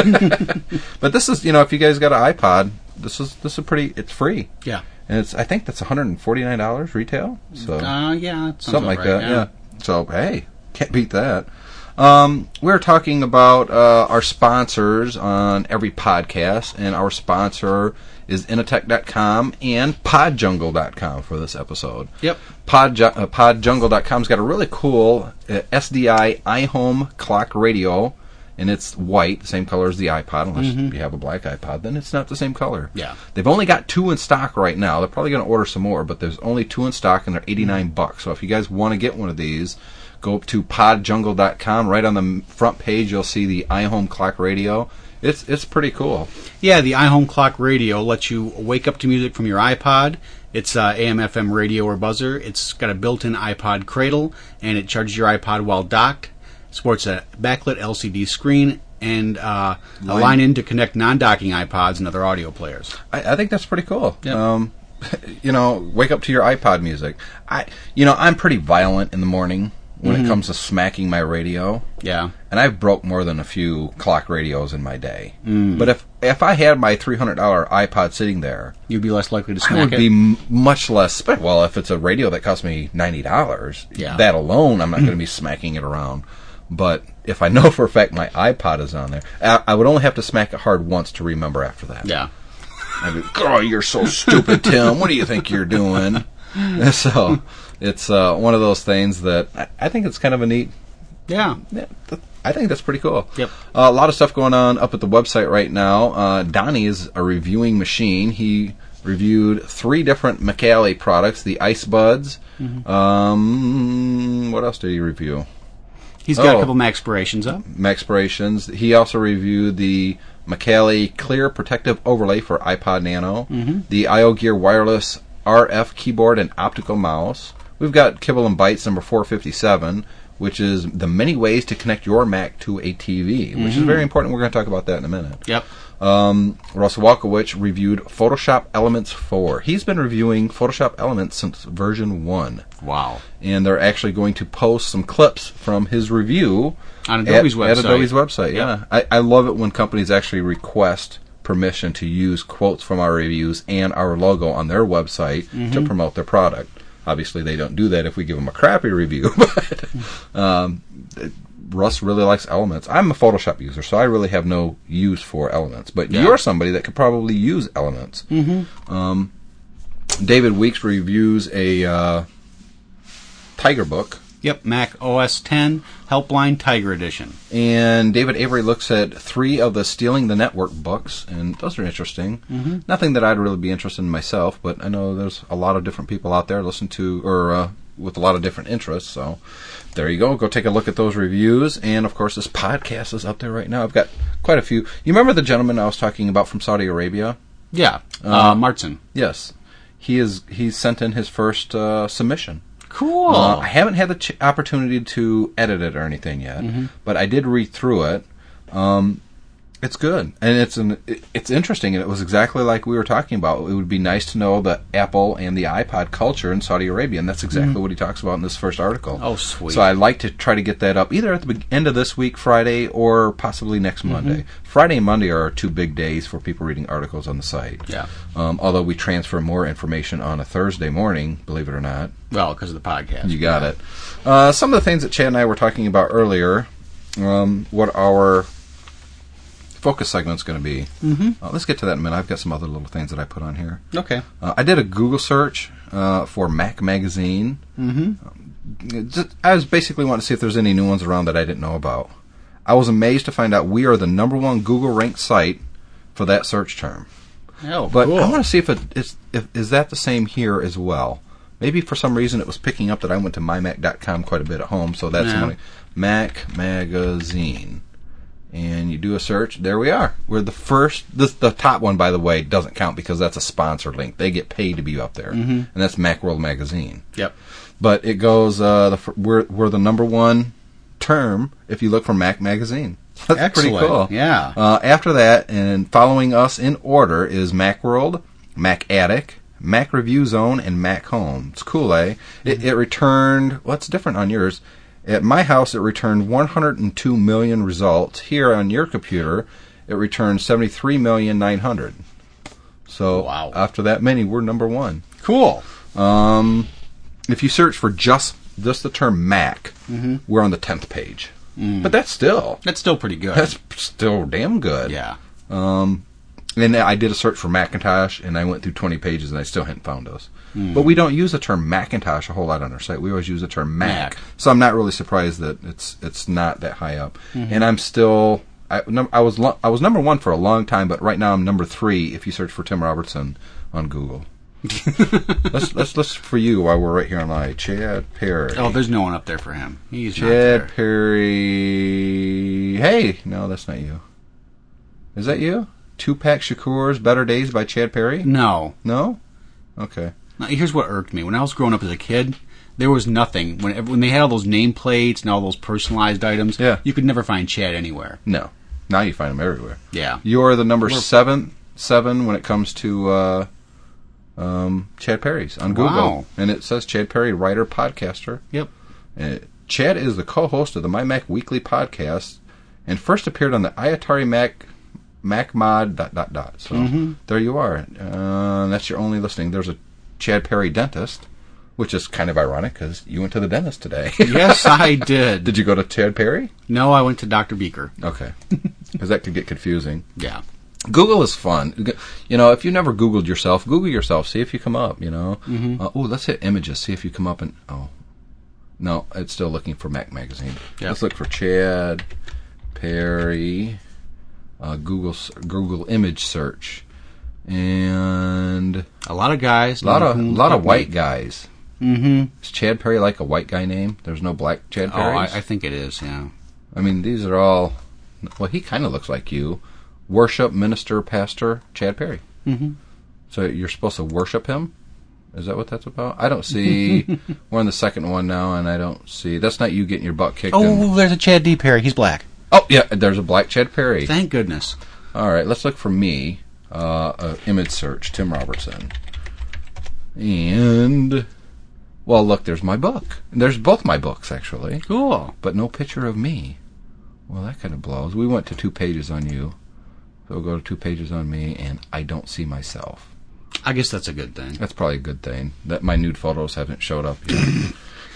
But this is, you know, if you guys got an iPod, this is this is pretty. It's free. Yeah. And it's I think that's one hundred forty-nine dollars retail. So uh, yeah, something like right, that. Yeah. yeah. So hey, can't beat that. Um, we're talking about uh, our sponsors on every podcast, and our sponsor is Initech dot com and Pod Jungle dot com for this episode. Yep. Pod, uh, Pod Jungle dot com's got a really cool uh, S D I iHome clock radio, and it's white, the same color as the iPod, unless mm-hmm. you have a black iPod, then it's not the same color. Yeah. They've only got two in stock right now. They're probably going to order some more, but there's only two in stock, and they're eighty-nine bucks. So if you guys want to get one of these, go up to Pod Jungle dot com. Right on the front page, you'll see the iHome clock radio. It's it's pretty cool. Yeah, the iHome clock radio lets you wake up to music from your iPod. It's uh, A M F M radio or buzzer. It's got a built-in iPod cradle, and it charges your iPod while docked. Sports a backlit L C D screen and uh, a Line- line in to connect non-docking iPods and other audio players. I, I think that's pretty cool. Yep. Um, you know, wake up to your iPod music. I, you know, I'm pretty violent in the morning when Mm-hmm. it comes to smacking my radio. Yeah. And I've broke more than a few clock radios in my day. Mm. But if if I had my three hundred dollars iPod sitting there, You'd be less likely to I smack would it. be m- much less. Well, if it's a radio that cost me ninety dollars, Yeah. that alone, I'm not going to be smacking it around. But if I know for a fact my iPod is on there, I, I would only have to smack it hard once to remember after that. Yeah. I'd be, oh, you're so stupid, Tim. What do you think you're doing? So it's uh, one of those things that I, I think it's kind of a neat. Yeah. Yeah, th- I think that's pretty cool. Yep. Uh, a lot of stuff going on up at the website right now. Uh, Donnie is a reviewing machine. He reviewed three different McCallie products: the Ice Buds. Mm-hmm. Um, what else did he review? He's got Oh. a couple Maxpirations up. Maxpirations. He also reviewed the McCallie Clear Protective Overlay for iPod Nano, Mm-hmm. the IOGear Wireless R F Keyboard and Optical Mouse. We've got Kibble and Bytes number four fifty-seven, which is the many ways to connect your Mac to a T V, which Mm-hmm. is very important. We're going to talk about that in a minute. Yep. Um, Russell Walkowicz reviewed Photoshop Elements four. He's been reviewing Photoshop Elements since version one. Wow. And they're actually going to post some clips from his review On Adobe's at, website. At Adobe's website, Yep. yeah. I, I love it when companies actually request permission to use quotes from our reviews and our logo on their website Mm-hmm. to promote their product. Obviously, they don't do that if we give them a crappy review, but um, Russ really likes Elements. I'm a Photoshop user, so I really have no use for Elements. But Yeah. you're somebody that could probably use Elements. Mm-hmm. Um, David Weeks reviews a uh, Tiger book. Yep. Mac O S ten Helpline Tiger Edition. And David Avery looks at three of the Stealing the Network books, and those are interesting. Mm-hmm. Nothing that I'd really be interested in myself, but I know there's a lot of different people out there listen to, or uh, with a lot of different interests, so there you go. Go take a look at those reviews, and of course this podcast is up there right now. I've got quite a few. You remember the gentleman I was talking about from Saudi Arabia? Yeah. Uh, Martin. Yes. He is. He sent in his first uh, submission. Cool. Uh, I haven't had the ch- opportunity to edit it or anything yet, Mm-hmm. but I did read through it. Um, it's good, and it's an it, it's interesting, and it was exactly like we were talking about. It would be nice to know the Apple and the iPod culture in Saudi Arabia, and that's exactly what he talks about in this first article. Oh, sweet. So I'd like to try to get that up either at the be- end of this week, Friday, or possibly next Mm-hmm. Monday. Friday and Monday are our two big days for people reading articles on the site. Yeah. Um, although we transfer more information on a Thursday morning, believe it or not. Well, because of the podcast. You got it. Uh, some of the things that Chad and I were talking about earlier, um, what our focus segment's going to be. Mm-hmm. Uh, let's get to that in a minute. I've got some other little things that I put on here. Okay. Uh, I did a Google search uh, for Mac Magazine. Mm-hmm. Just, I was basically wanting to see if there's any new ones around that I didn't know about. I was amazed to find out we are the number one Google ranked site for that search term. Oh, But cool. I want to see if it is if is that the same here as well. Maybe for some reason it was picking up that I went to my mac dot com quite a bit at home, so that's Yeah. somebody, Mac Magazine. And you do a search, there we are. We're the first, this, the top one, by the way, doesn't count because that's a sponsor link. They get paid to be up there. Mm-hmm. And that's Macworld Magazine. Yep. But it goes, uh, the, fir- we're, we're the number one term if you look for Mac Magazine. That's Excellent. pretty cool. Yeah. Uh, after that, and following us in order, is Macworld, Mac Attic, Mac Review Zone, and Mac Home. It's cool, eh? It, it returned, what's different on yours? At my house, it returned one hundred two million results. Here on your computer, it returned seventy-three million nine hundred. So Wow. after that many, we're number one. Cool. Um, if you search for just just the term Mac, Mm-hmm. we're on the tenth page. But that's still That's still pretty good. that's still damn good. yeah. Um, and I did a search for Macintosh, and I went through twenty pages, and I still hadn't found us. But we don't use the term Macintosh a whole lot on our site. We always use the term Mac. Mac. So I'm not really surprised that it's it's not that high up. And I'm still I, num- I was lo- I was number one for a long time, but right now I'm number three if you search for Tim Robertson on Google. let's let's list for you while we're right here on live. Chad Perry. Oh, there's no one up there for him. He's not Chad there. Perry. Hey, no, that's not you. Is that you? Tupac Shakur's Better Days by Chad Perry? No. No? Okay. Now, here's what irked me. When I was growing up as a kid, there was nothing. When when they had all those nameplates and all those personalized items, Yeah. you could never find Chad anywhere. No. Now you find them everywhere. Yeah. You're the number seven, seven when it comes to uh, um, Chad Perry's on Google. Wow. And it says Chad Perry, writer, podcaster. Yep. Uh, Chad is the co-host of the My Mac Weekly podcast and first appeared on the iAtari Mac MacMod dot dot dot. So mm-hmm. there you are. Uh, that's your only listening. There's a Chad Perry dentist, which is kind of ironic because you went to the dentist today. Yes, I did. Did you go to Chad Perry? No, I went to Doctor Beaker. Okay. Because that could get confusing. Yeah. Google is fun. You know, if you never Googled yourself, Google yourself. See if you come up, you know. Mm-hmm. Uh, oh, let's hit images. See if you come up and... Oh. No, it's still looking for Mac Magazine. Yep. Let's look for Chad Perry... Uh, Google Google image search, and a lot of guys, a lot of a lot of white me. guys. Mm-hmm. Is Chad Perry like a white guy name? There's no black Chad Oh, Perry. I, I think it is. Yeah. I mean, these are all. Well, he kind of looks like you. Worship minister, pastor Chad Perry. Mm-hmm. So you're supposed to worship him? Is that what that's about? I don't see. We're on the second one now, and I don't see. That's not you getting your butt kicked. Oh, in. there's a Chad D. Perry. He's black. Oh, yeah, there's a black Chad Perry. Thank goodness. All right, let's look for me. Uh, uh, image search, Tim Robertson. And, well, look, there's my book. There's both my books, actually. Cool. But no picture of me. Well, that kind of blows. We went to two pages on you. So we'll go to two pages on me, and I don't see myself. I guess that's a good thing. That's probably a good thing. That my nude photos haven't showed up yet.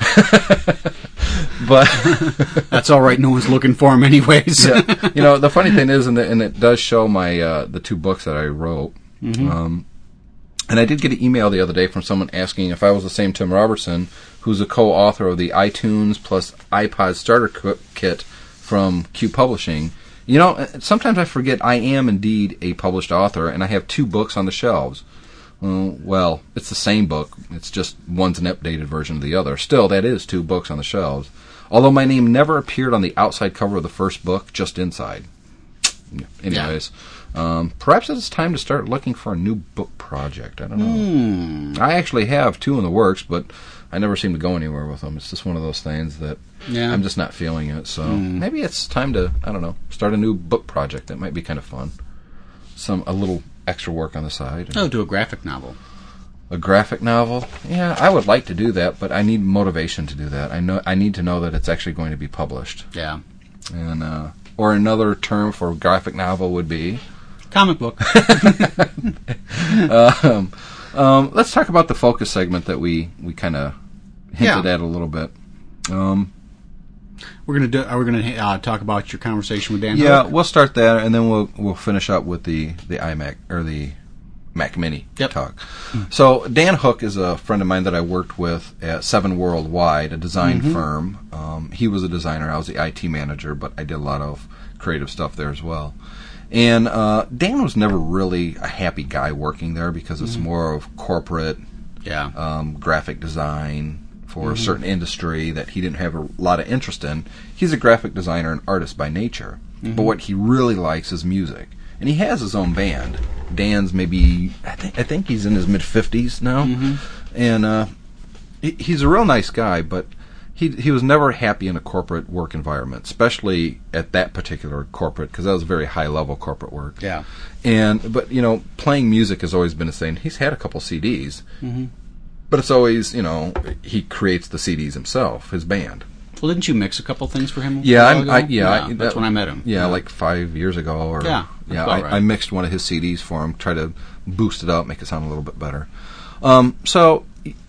But that's all right. No one's looking for them anyways. Yeah. You know, the funny thing is, and, the, and it does show my uh, the two books that I wrote. Mm-hmm. Um, and I did get an email the other day from someone asking if I was the same Tim Robertson, who's a co-author of the iTunes plus iPod Starter Kit from Q Publishing. You know, sometimes I forget I am indeed a published author, and I have two books on the shelves. Uh, well, it's the same book. It's just one's an updated version of the other. Still, that is two books on the shelves. Although my name never appeared on the outside cover of the first book, just inside. Anyways, yeah. um, perhaps it's time to start looking for a new book project. I don't know. Mm. I actually have two in the works, but I never seem to go anywhere with them. It's just one of those things that yeah. I'm just not feeling it. So mm. maybe it's time to, I don't know, start a new book project. That might be kind of fun. Some a little extra work on the side. Oh, do a graphic novel. A graphic novel? Yeah, I would like to do that, but I need motivation to do that. I know I need to know that it's actually going to be published. Yeah. And uh, or another term for graphic novel would be comic book. um, um, let's talk about the focus segment that we, we kind of hinted yeah. at a little bit. Um, we're gonna do. Are we gonna uh, talk about your conversation with Dan? Yeah, Hook? We'll start there, and then we'll we'll finish up with the, the iMac or the Mac Mini yep. talk. Mm-hmm. So Dan Hook is a friend of mine that I worked with at Seven Worldwide, a design mm-hmm. firm. Um, he was a designer. I was the I T manager, but I did a lot of creative stuff there as well. And uh, Dan was never really a happy guy working there because it's mm-hmm. more of corporate yeah. um, graphic design for mm-hmm. a certain industry that he didn't have a lot of interest in. He's a graphic designer and artist by nature, mm-hmm. but what he really likes is music. And he has his own band. Dan's maybe, I think, I think he's in his mid-fifties now. Mm-hmm. And uh, he, he's a real nice guy, but he he was never happy in a corporate work environment, especially at that particular corporate, because that was very high-level corporate work. Yeah. And But, you know, playing music has always been his thing. He's had a couple C Ds. Mm-hmm. But it's always, you know, he creates the C Ds himself, his band. Well, didn't you mix a couple things for him? Yeah, a I, while ago? I, yeah, yeah I, that's that, when I met him. Yeah, yeah, like five years ago. Or yeah, yeah, I, right. I mixed one of his C Ds for him, try to boost it up, make it sound a little bit better. Um, so,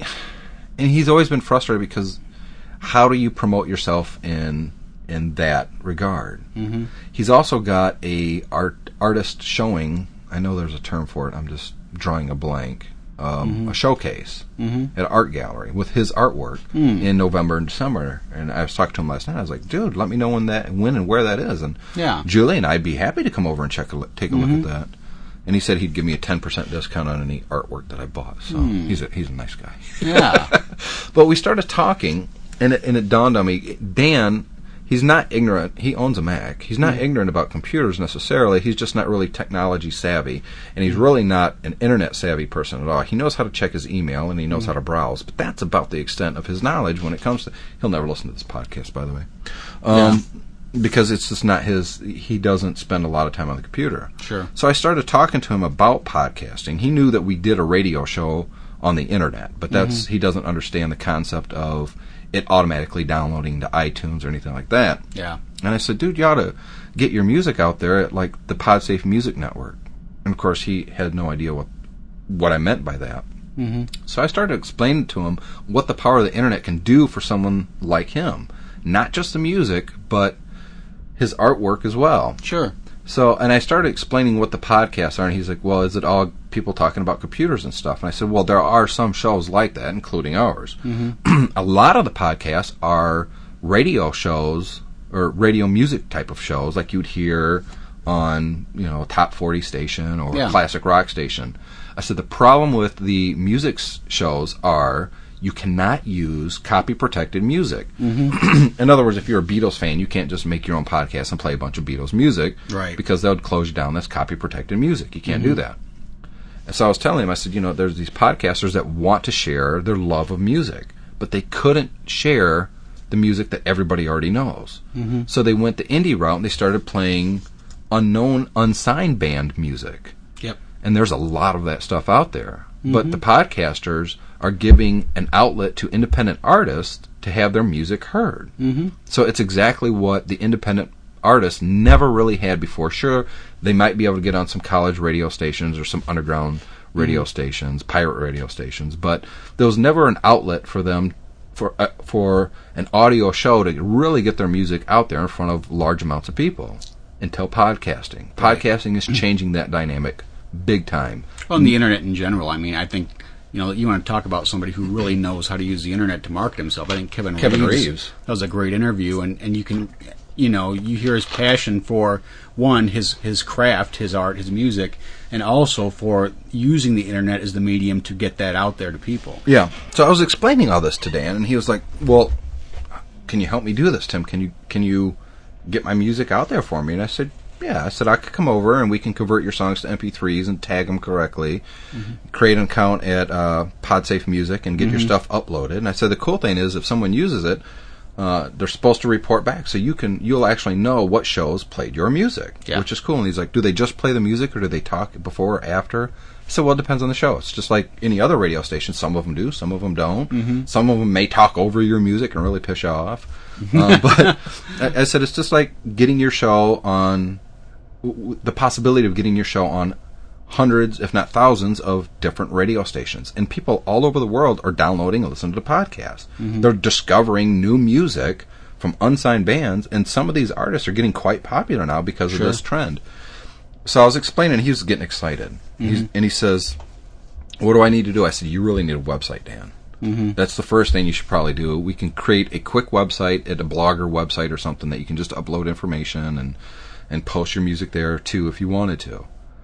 and he's always been frustrated because how do you promote yourself in in that regard? Mm-hmm. He's also got a art artist showing. I know there's a term for it. I'm just drawing a blank. Um, mm-hmm. a showcase mm-hmm. at an art gallery with his artwork mm. in November and December. And I was talking to him last night. I was like, dude, let me know when that, when and where that is. And yeah. Julie and I'd be happy to come over and check a, take a mm-hmm. look at that. And he said he'd give me a ten percent discount on any artwork that I bought. So mm. he's a he's a nice guy. Yeah. But we started talking, and it, and it dawned on me, Dan, he's not ignorant. He owns a Mac. He's not mm. ignorant about computers necessarily. He's just not really technology savvy. And he's really not an internet savvy person at all. He knows how to check his email, and he knows mm. how to browse. But that's about the extent of his knowledge when it comes to... He'll never listen to this podcast, by the way. Um, because it's just not his, he doesn't spend a lot of time on the computer. Sure. So I started talking to him about podcasting. He knew that we did a radio show on the internet, but that's mm-hmm. he doesn't understand the concept of it automatically downloading to iTunes or anything like that. Yeah. And I said, dude, you ought to get your music out there at like the PodSafe Music Network. And of course, he had no idea what what I meant by that. Mm-hmm. So I started explaining to him what the power of the internet can do for someone like him. Not just the music, but his artwork as well. Sure. So, and I started explaining what the podcasts are, and he's like, well, is it all people talking about computers and stuff? And I said, well, there are some shows like that, including ours. Mm-hmm. A lot of the podcasts are radio shows, or radio music type of shows, like you'd hear on, you know, a top forty station or yeah. a classic rock station. I said, the problem with the music shows are you cannot use copy-protected music. Mm-hmm. In other words, if you're a Beatles fan, you can't just make your own podcast and play a bunch of Beatles music. Right. Because that would close you down. That's copy-protected music. You can't mm-hmm. do that. And so I was telling him, I said, you know, there's these podcasters that want to share their love of music, but they couldn't share the music that everybody already knows. Mm-hmm. So they went the indie route and they started playing unknown, unsigned band music. Yep. And there's a lot of that stuff out there. Mm-hmm. But the podcasters are giving an outlet to independent artists to have their music heard. Mm-hmm. So it's exactly what the independent artists never really had before. Sure, they might be able to get on some college radio stations or some underground radio mm-hmm. stations, pirate radio stations, but there was never an outlet for them for uh, for an audio show to really get their music out there in front of large amounts of people until podcasting. Right. Podcasting is changing that dynamic big time. Well, and the internet in general. I mean, I think, you know, you want to talk about somebody who really knows how to use the internet to market himself. I think Kevin, Kevin Reeves, Reeves. That was a great interview, and, and you can, you know, you hear his passion for, one, his, his craft, his art, his music, and also for using the internet as the medium to get that out there to people. Yeah. So I was explaining all this to Dan, and he was like, well, can you help me do this, Tim? Can you can you get my music out there for me? And I said, yeah. I said, I could come over and we can convert your songs to M P threes and tag them correctly, mm-hmm. create an account at uh, PodSafe Music and get mm-hmm. your stuff uploaded. And I said, the cool thing is if someone uses it, uh, they're supposed to report back, so you can you'll actually know what shows played your music, yeah. which is cool. And he's like, do they just play the music or do they talk before or after? I said, well, it depends on the show. It's just like any other radio station. Some of them do, some of them don't. Mm-hmm. Some of them may talk over your music and really piss you off. uh, but I, I said, it's just like getting your show on, w- the possibility of getting your show on hundreds, if not thousands, of different radio stations. And people all over the world are downloading and listening to the podcast. Mm-hmm. They're discovering new music from unsigned bands, and some of these artists are getting quite popular now because sure. of this trend. So I was explaining, he was getting excited. Mm-hmm. He's, and he says, what do I need to do? I said, you really need a website, Dan. Mm-hmm. That's the first thing you should probably do. We can create a quick website at a blogger website or something that you can just upload information and, and post your music there too if you wanted to.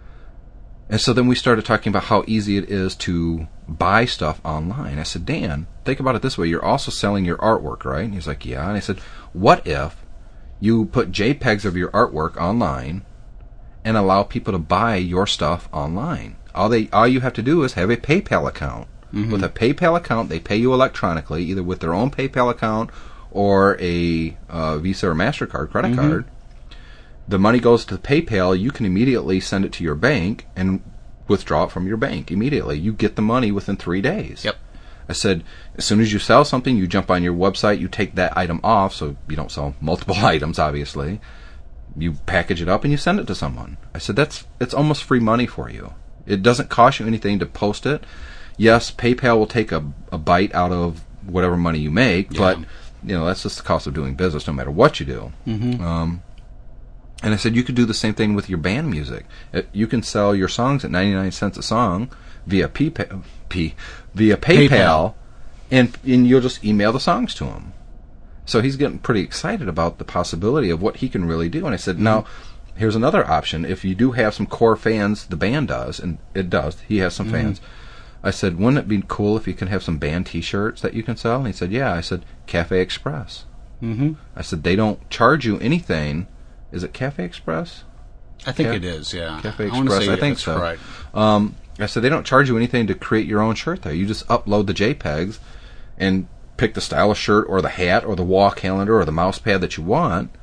And so then we started talking about how easy it is to buy stuff online. I said, Dan, think about it this way. You're also selling your artwork, right? And he's like, yeah. And I said, what if you put JPEGs of your artwork online and allow people to buy your stuff online? All they, all you have to do is have a PayPal account. Mm-hmm. With a PayPal account, they pay you electronically, either with their own PayPal account or a uh, Visa or MasterCard credit mm-hmm. card. The money goes to PayPal. You can immediately send it to your bank and withdraw it from your bank immediately. You get the money within three days. Yep. I said, as soon as you sell something, you jump on your website, you take that item off, so you don't sell multiple items, obviously. You package it up and you send it to someone. I said, that's it's almost free money for you. It doesn't cost you anything to post it. Yes, PayPal will take a, a bite out of whatever money you make, yeah. but you know that's just the cost of doing business, no matter what you do. Mm-hmm. Um, and I said you could do the same thing with your band music. It, you can sell your songs at ninety-nine cents a song via P, P, via PayPal, PayPal. and and you'll just email the songs to him. So he's getting pretty excited about the possibility of what he can really do. And I said, mm-hmm. now, here's another option. If you do have some core fans, the band does, and it does. He has some mm-hmm. fans. I said, wouldn't it be cool if you can have some band T-shirts that you can sell? And he said, yeah. I said, Cafe Express. Mm-hmm. I said, they don't charge you anything. Is it Cafe Express? I think Ca- it is, yeah. Cafe I Express, I, I think so. Right. Um, I said, they don't charge you anything to create your own shirt there. You just upload the JPEGs and pick the style of shirt or the hat or the wall calendar or the mouse pad that you want,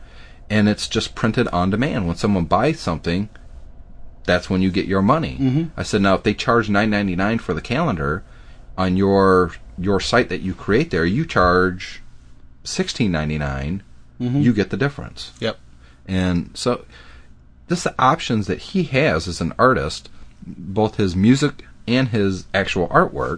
and it's just printed on demand. When someone buys something, that's when you get your money. Mm-hmm. I said, now if they charge nine ninety-nine for the calendar on your your site that you create there, you charge sixteen ninety-nine. Mm-hmm. You get the difference. Yep. And so, this the options that he has as an artist, both his music and his actual artwork,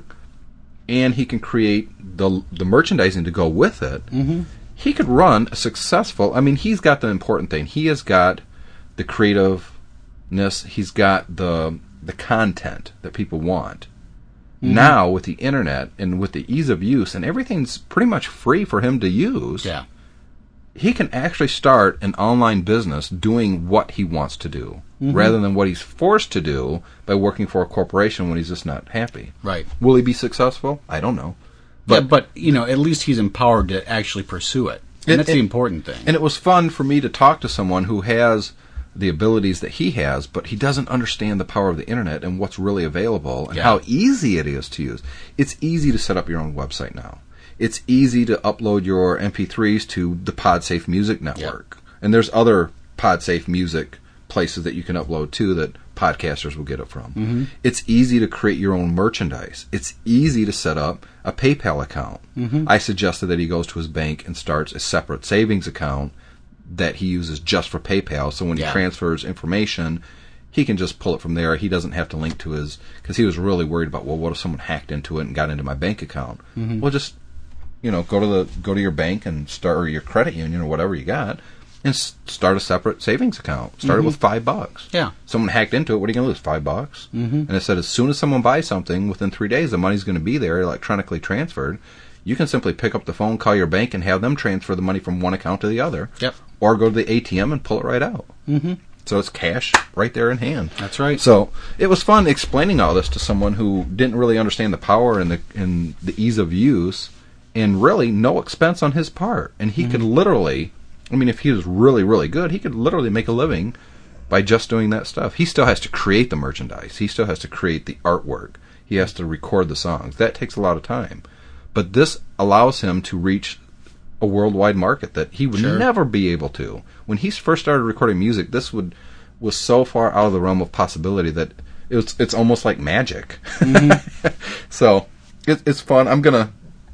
and he can create the the merchandising to go with it. Mm-hmm. He could run a successful. I mean, he's got the important thing. He has got the creativeness. He's got the the content that people want. Mm-hmm. Now, with the internet and with the ease of use, and everything's pretty much free for him to use. Yeah. He can actually start an online business doing what he wants to do, mm-hmm. rather than what he's forced to do by working for a corporation when he's just not happy. Right. Will he be successful? I don't know. But, yeah, but you know, at least he's empowered to actually pursue it. And it, that's it, the important thing. And it was fun for me to talk to someone who has the abilities that he has, but he doesn't understand the power of the internet and what's really available and yeah. how easy it is to use. It's easy to set up your own website now. It's easy to upload your M P threes to the PodSafe Music Network. Yep. And there's other PodSafe Music places that you can upload to that podcasters will get it from. Mm-hmm. It's easy to create your own merchandise. It's easy to set up a PayPal account. Mm-hmm. I suggested that he goes to his bank and starts a separate savings account that he uses just for PayPal. So when yeah. he transfers information, he can just pull it from there. He doesn't have to link to his... Because he was really worried about, well, what if someone hacked into it and got into my bank account? Mm-hmm. Well, just... You know, go to the go to your bank and start, or your credit union or whatever you got, and s- start a separate savings account. Start mm-hmm. it with five bucks. Yeah. Someone hacked into it. What are you going to lose? Five bucks. Mm-hmm. And it said as soon as someone buys something, within three days, the money's going to be there, electronically transferred. You can simply pick up the phone, call your bank, and have them transfer the money from one account to the other. Yep. Or go to the A T M and pull it right out. Mm-hmm. So it's cash right there in hand. That's right. So it was fun explaining all this to someone who didn't really understand the power and the and the ease of use. And really, no expense on his part. And he mm-hmm. could literally, I mean, if he was really, really good, he could literally make a living by just doing that stuff. He still has to create the merchandise. He still has to create the artwork. He has to record the songs. That takes a lot of time. But this allows him to reach a worldwide market that he would sure. never be able to. When he first started recording music, this would was so far out of the realm of possibility that it was, it's almost like magic. Mm-hmm. So it, it's fun. I'm going to...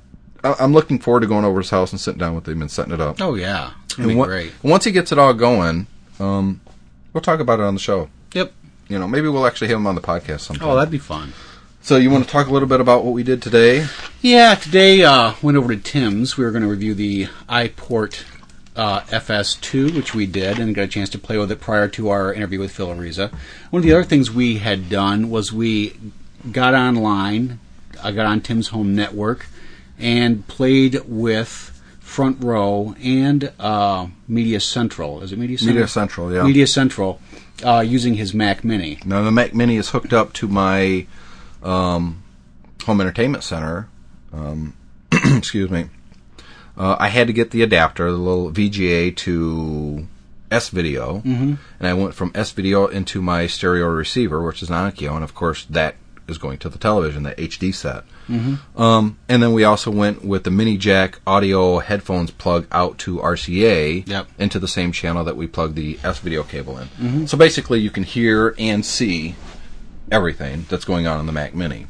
I'm looking forward to going over his house and sitting down with him and setting it up. Oh, yeah. It's going to be one, great. Once he gets it all going, um, we'll talk about it on the show. Yep. You know, maybe we'll actually have him on the podcast sometime. Oh, that'd be fun. So you want to talk a little bit about what we did today? Yeah, today uh went over to Tim's. We were going to review the iPort uh, F S two, which we did, and got a chance to play with it prior to our interview with Phil Ariza. One of the other things we had done was we got online, I got on Tim's home network, and played with Front Row and uh, Media Central. Is it Media Central? Media Central, yeah. Media Central, uh, using his Mac Mini. Now, the Mac Mini is hooked up to my um, home entertainment center. Um, excuse me. Uh, I had to get the adapter, the little V G A to S-Video, mm-hmm. and I went from S-Video into my stereo receiver, which is an Onkyo, and of course that is going to the television, the H D set. Mm-hmm. Um, and then we also went with the mini jack audio headphones plug out to R C A yep. into the same channel that we plug the S-Video cable in. Mm-hmm. So basically you can hear and see everything that's going on in the Mac Mini.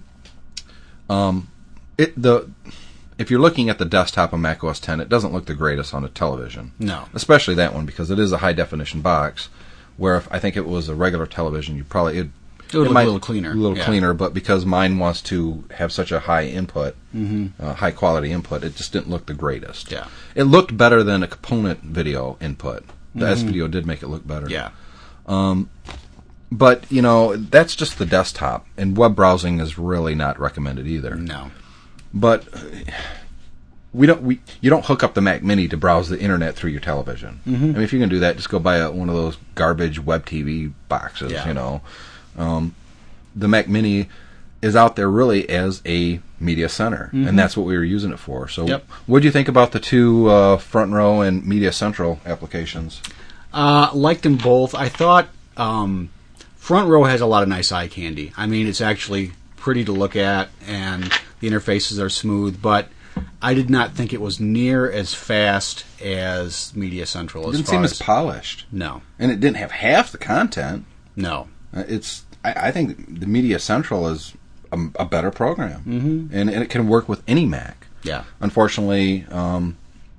Mm-hmm. Um, it the if you're looking at the desktop of Mac O S ten, it doesn't look the greatest on a television. No. Especially that one, because it is a high-definition box, where if I think it was a regular television, you probably... It, It would it look might, a little cleaner. A little yeah. cleaner, but because mine wants to have such a high input, mm-hmm. uh, high quality input, it just didn't look the greatest. Yeah. It looked better than a component video input. The mm-hmm. S-Video did make it look better. Yeah. Um, but, you know, that's just the desktop, and web browsing is really not recommended either. No. But we don't. We you don't hook up the Mac Mini to browse the internet through your television. Mm-hmm. I mean, if you can do that, just go buy a, one of those garbage web T V boxes, yeah. you know. Um, the Mac Mini is out there really as a media center, mm-hmm. and that's what we were using it for. So, yep. what do you think about the two uh, Front Row and Media Central applications? Uh, liked them both. I thought um, Front Row has a lot of nice eye candy. I mean, it's actually pretty to look at, and the interfaces are smooth. But I did not think it was near as fast as Media Central. It as didn't far seem as, as polished. No. And it didn't have half the content. No. Uh, It's. I, I think the Media Central is a, a better program. Mm-hmm. And, and it can work with any Mac. Yeah. Unfortunately, um,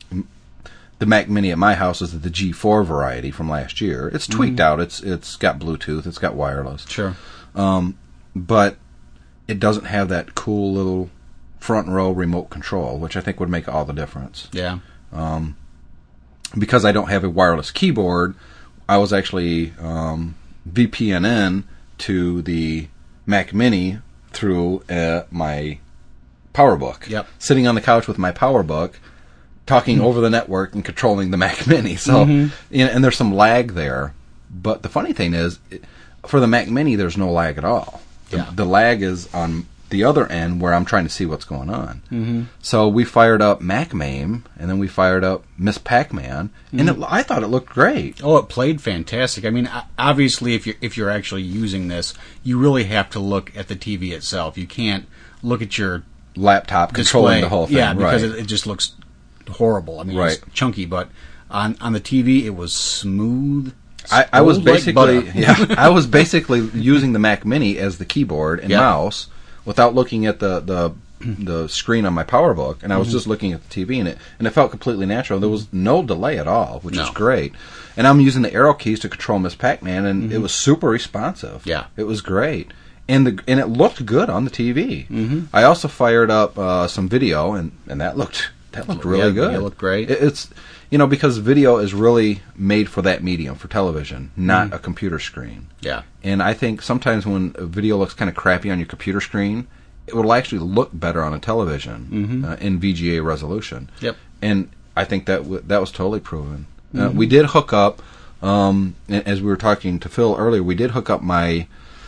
the Mac Mini at my house is the G four variety from last year. It's tweaked mm-hmm. out. It's It's got Bluetooth. It's got wireless. Sure. Um, but it doesn't have that cool little front row remote control, which I think would make all the difference. Yeah. Um, because I don't have a wireless keyboard, I was actually um, V P N in to the Mac Mini through uh, my PowerBook. Yep. Sitting on the couch with my PowerBook, talking mm-hmm. over the network and controlling the Mac Mini. So, mm-hmm. you know, and there's some lag there. But the funny thing is, for the Mac Mini, there's no lag at all. The, yeah. the lag is on the other end where I'm trying to see what's going on. Mm-hmm. So we fired up MacMaim, and then we fired up Miss Pac-Man, mm-hmm. and it, I thought it looked great. Oh, it played fantastic. I mean, obviously, if you're if you're actually using this, you really have to look at the T V itself. You can't look at your laptop display. Controlling the whole thing. Yeah, because right. it, it just looks horrible. I mean, right. it's chunky, but on on the T V, it was smooth. I, I was basically like yeah, I was basically using the Mac Mini as the keyboard and yeah. mouse without looking at the, the the screen on my PowerBook, and I was mm-hmm. just looking at the T V, and it and it felt completely natural. There was no delay at all, which no. is great. And I'm using the arrow keys to control Miss Pac-Man, and mm-hmm. it was super responsive. Yeah, it was great, and the and it looked good on the T V. Mm-hmm. I also fired up uh, some video, and, and that looked that looked really yeah, good. It looked great. It, it's you know because video is really made for that medium, for television, not mm. a computer screen. Yeah, and I think sometimes when a video looks kind of crappy on your computer screen, it will actually look better on a television mm-hmm. uh, in V G A resolution. Yep. And I think that w- that was totally proven. Mm-hmm. Uh, we did hook up, um, as we were talking to Phil earlier, we did hook up my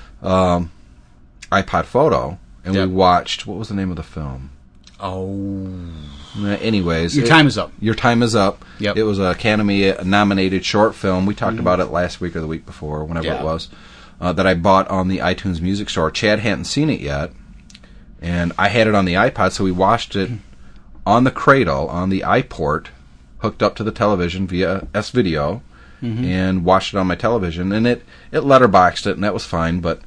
um, iPod Photo, and yep. we watched, what was the name of the film? Oh. Uh, anyways. Your it, time is up. Your time is up. Yep. It was an Academy-nominated short film. We talked mm-hmm. about it last week or the week before, whenever yeah. it was, uh, that I bought on the iTunes Music Store. Chad hadn't seen it yet. And I had it on the iPod, so we watched it on the cradle, on the iPort, hooked up to the television via S-Video, mm-hmm. and watched it on my television. And it, it letterboxed it, and that was fine. But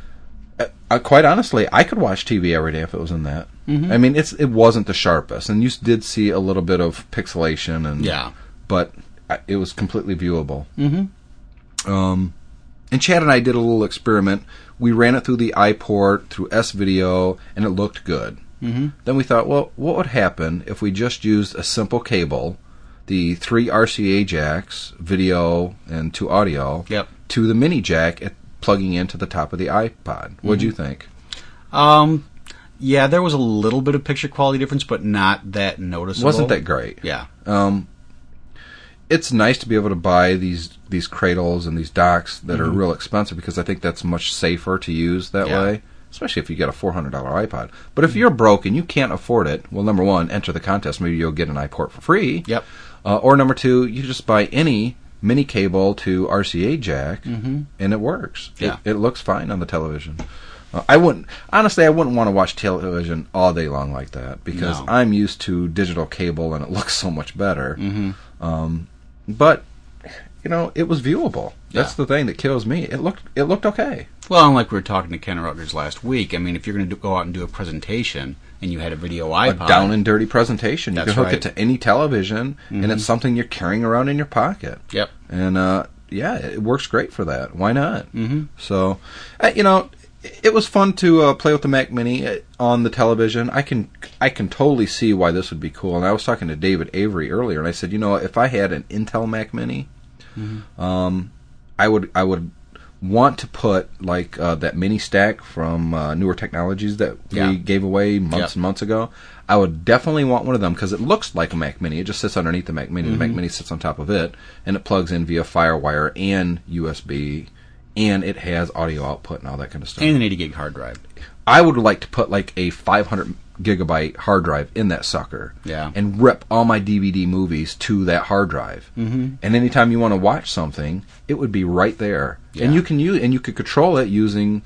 uh, quite honestly, I could watch T V every day if it was in that. Mm-hmm. I mean, it's it wasn't the sharpest. And you did see a little bit of pixelation, and yeah. but it was completely viewable. Mm-hmm. Um, and Chad and I did a little experiment. We ran it through the iPort, through S-Video, and it looked good. Mm-hmm. Then we thought, well, what would happen if we just used a simple cable, the three R C A jacks, video and to audio, yep. to the mini jack at plugging into the top of the iPod? What'd mm-hmm. you think? Um, yeah, there was a little bit of picture quality difference, but not that noticeable. Wasn't that great? Yeah. Um, it's nice to be able to buy these these cradles and these docks that mm-hmm. are real expensive, because I think that's much safer to use that yeah. way, especially if you get a four hundred dollars iPod. But if you're broke and you can't afford it, well, number one, enter the contest. Maybe you'll get an iPort for free. Yep. Uh, or number two, you just buy any mini cable to R C A jack, mm-hmm. and it works. Yeah. It, it looks fine on the television. Uh, I wouldn't, honestly, I wouldn't want to watch television all day long like that, because no. I'm used to digital cable and it looks so much better. Mm-hmm. Um, but, you know, it was viewable. That's yeah. the thing that kills me. It looked it looked okay. Well, and like we were talking to Ken Rutgers last week, I mean, if you're going to go out and do a presentation and you had a video iPod, a down and dirty presentation, you can hook right. it to any television, mm-hmm. and it's something you're carrying around in your pocket. Yep. And, uh, yeah, it works great for that. Why not? Mm-hmm. So, uh, you know, it was fun to uh, play with the Mac Mini on the television. I can I can totally see why this would be cool. And I was talking to David Avery earlier, and I said, you know, if I had an Intel Mac Mini, mm-hmm. um, I would I would want to put like uh, that mini stack from uh, Newer Technologies that yeah. we gave away months yep. and months ago. I would definitely want one of them, because it looks like a Mac Mini. It just sits underneath the Mac Mini. Mm-hmm. The Mac Mini sits on top of it, and it plugs in via FireWire and U S B. And it has audio output and all that kind of stuff. And an eighty gig hard drive. I would like to put like a five hundred gigabyte hard drive in that sucker. Yeah. And rip all my D V D movies to that hard drive. Mm-hmm. And anytime you want to watch something, it would be right there. Yeah. And you can use and you could control it using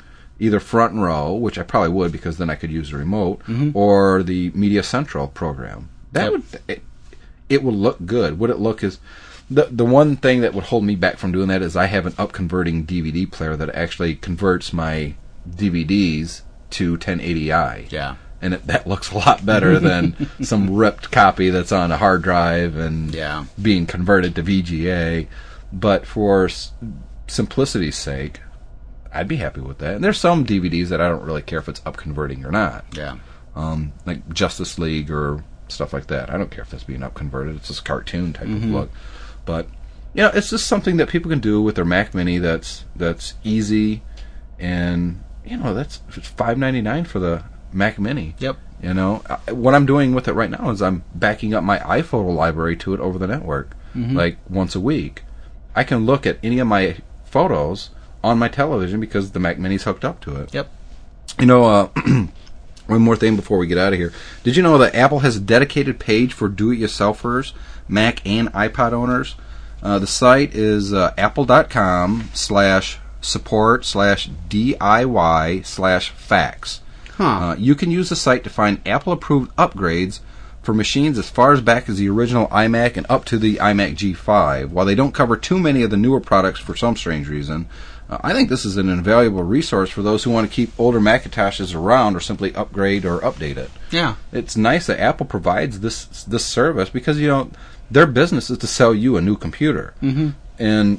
either Front Row, which I probably would because then I could use the remote, Mm-hmm. or the Media Central program. That Yep. would it, it would look good. Would it look as the the one thing that would hold me back from doing that is I have an up-converting D V D player that actually converts my D V Ds to ten eighty i. Yeah. And it, that looks a lot better than some ripped copy that's on a hard drive and Yeah. being converted to V G A. But for s- simplicity's sake, I'd be happy with that. And there's some D V Ds that I don't really care if it's up converting or not. Yeah. Um, like Justice League or stuff like that. I don't care if that's being up converted. It's just cartoon type Mm-hmm. of look. But you know, it's just something that people can do with their Mac Mini. That's that's easy, and you know that's five ninety-nine for the Mac Mini. Yep. You know, I- what I'm doing with it right now is I'm backing up my iPhoto library to it over the network, Mm-hmm. like once a week. I can look at any of my photos on my television because the Mac Mini's hooked up to it. Yep. You know, uh, one more thing before we get out of here. Did you know that Apple has a dedicated page for do-it-yourselfers, Mac and iPod owners? Uh, the site is uh, apple.com slash support slash DIY slash fax. Huh. Uh, you can use the site to find Apple-approved upgrades for machines as far as back as the original iMac and up to the iMac G five. While they don't cover too many of the newer products for some strange reason, uh, I think this is an invaluable resource for those who want to keep older Macintoshes around or simply upgrade or update it. Yeah. It's nice that Apple provides this this service because, you know, their business is to sell you a new computer. Mm-hmm. And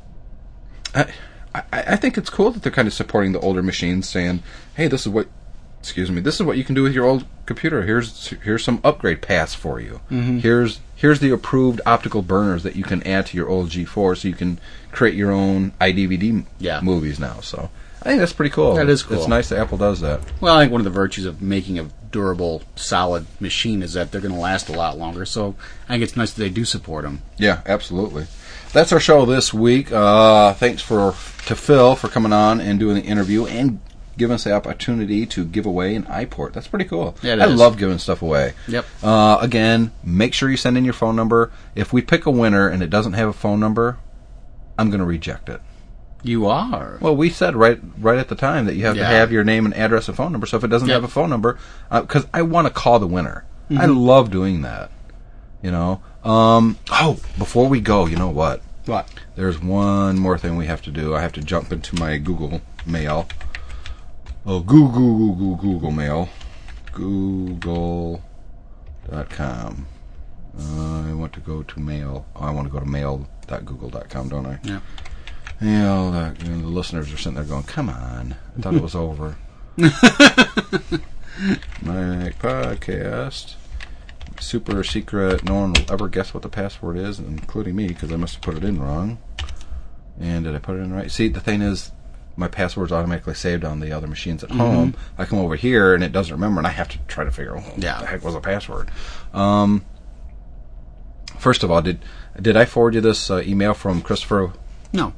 I, I, I think it's cool that they're kind of supporting the older machines, saying, hey, this is what excuse me, this is what you can do with your old computer. Here's here's some upgrade paths for you. Mm-hmm. Here's here's the approved optical burners that you can add to your old G four, so you can create your own iDVD Yeah. movies now. So I think that's pretty cool. That is cool. It's nice that Apple does that. Well, I think one of the virtues of making a durable, solid machine is that they're going to last a lot longer. So I think it's nice that they do support them. Yeah, absolutely. That's our show this week. Uh, thanks for to Phil for coming on and doing the interview and giving us the opportunity to give away an iPort. That's pretty cool. Yeah, it I is. love giving stuff away. Yep. Uh, again, make sure you send in your phone number. If we pick a winner and it doesn't have a phone number, I'm going to reject it. You are. Well, we said right right at the time that you have Yeah. to have your name and address and phone number. So if it doesn't Yep. have a phone number, because I want to call the winner. Mm-hmm. I love doing that. You know. Um, oh, before we go, you know what? What? There's one more thing we have to do. I have to jump into my Google Mail. Oh, Google, Google, Google Mail. Google dot com. Uh, I want to go to mail. Oh, I want to go to mail dot google dot com, don't I? Yeah. Yeah, that, you know, the listeners are sitting there going, come on. I thought it was over. Mac Podcast. Super secret. No one will ever guess what the password is, including me, because I must have put it in wrong. And did I put it in right? See, the thing is, my password's automatically saved on the other machines at home. I come over here, and it doesn't remember, and I have to try to figure out what Yeah. the heck was the password. Um, first of all, did did I forward you this uh, email from Christopher? No.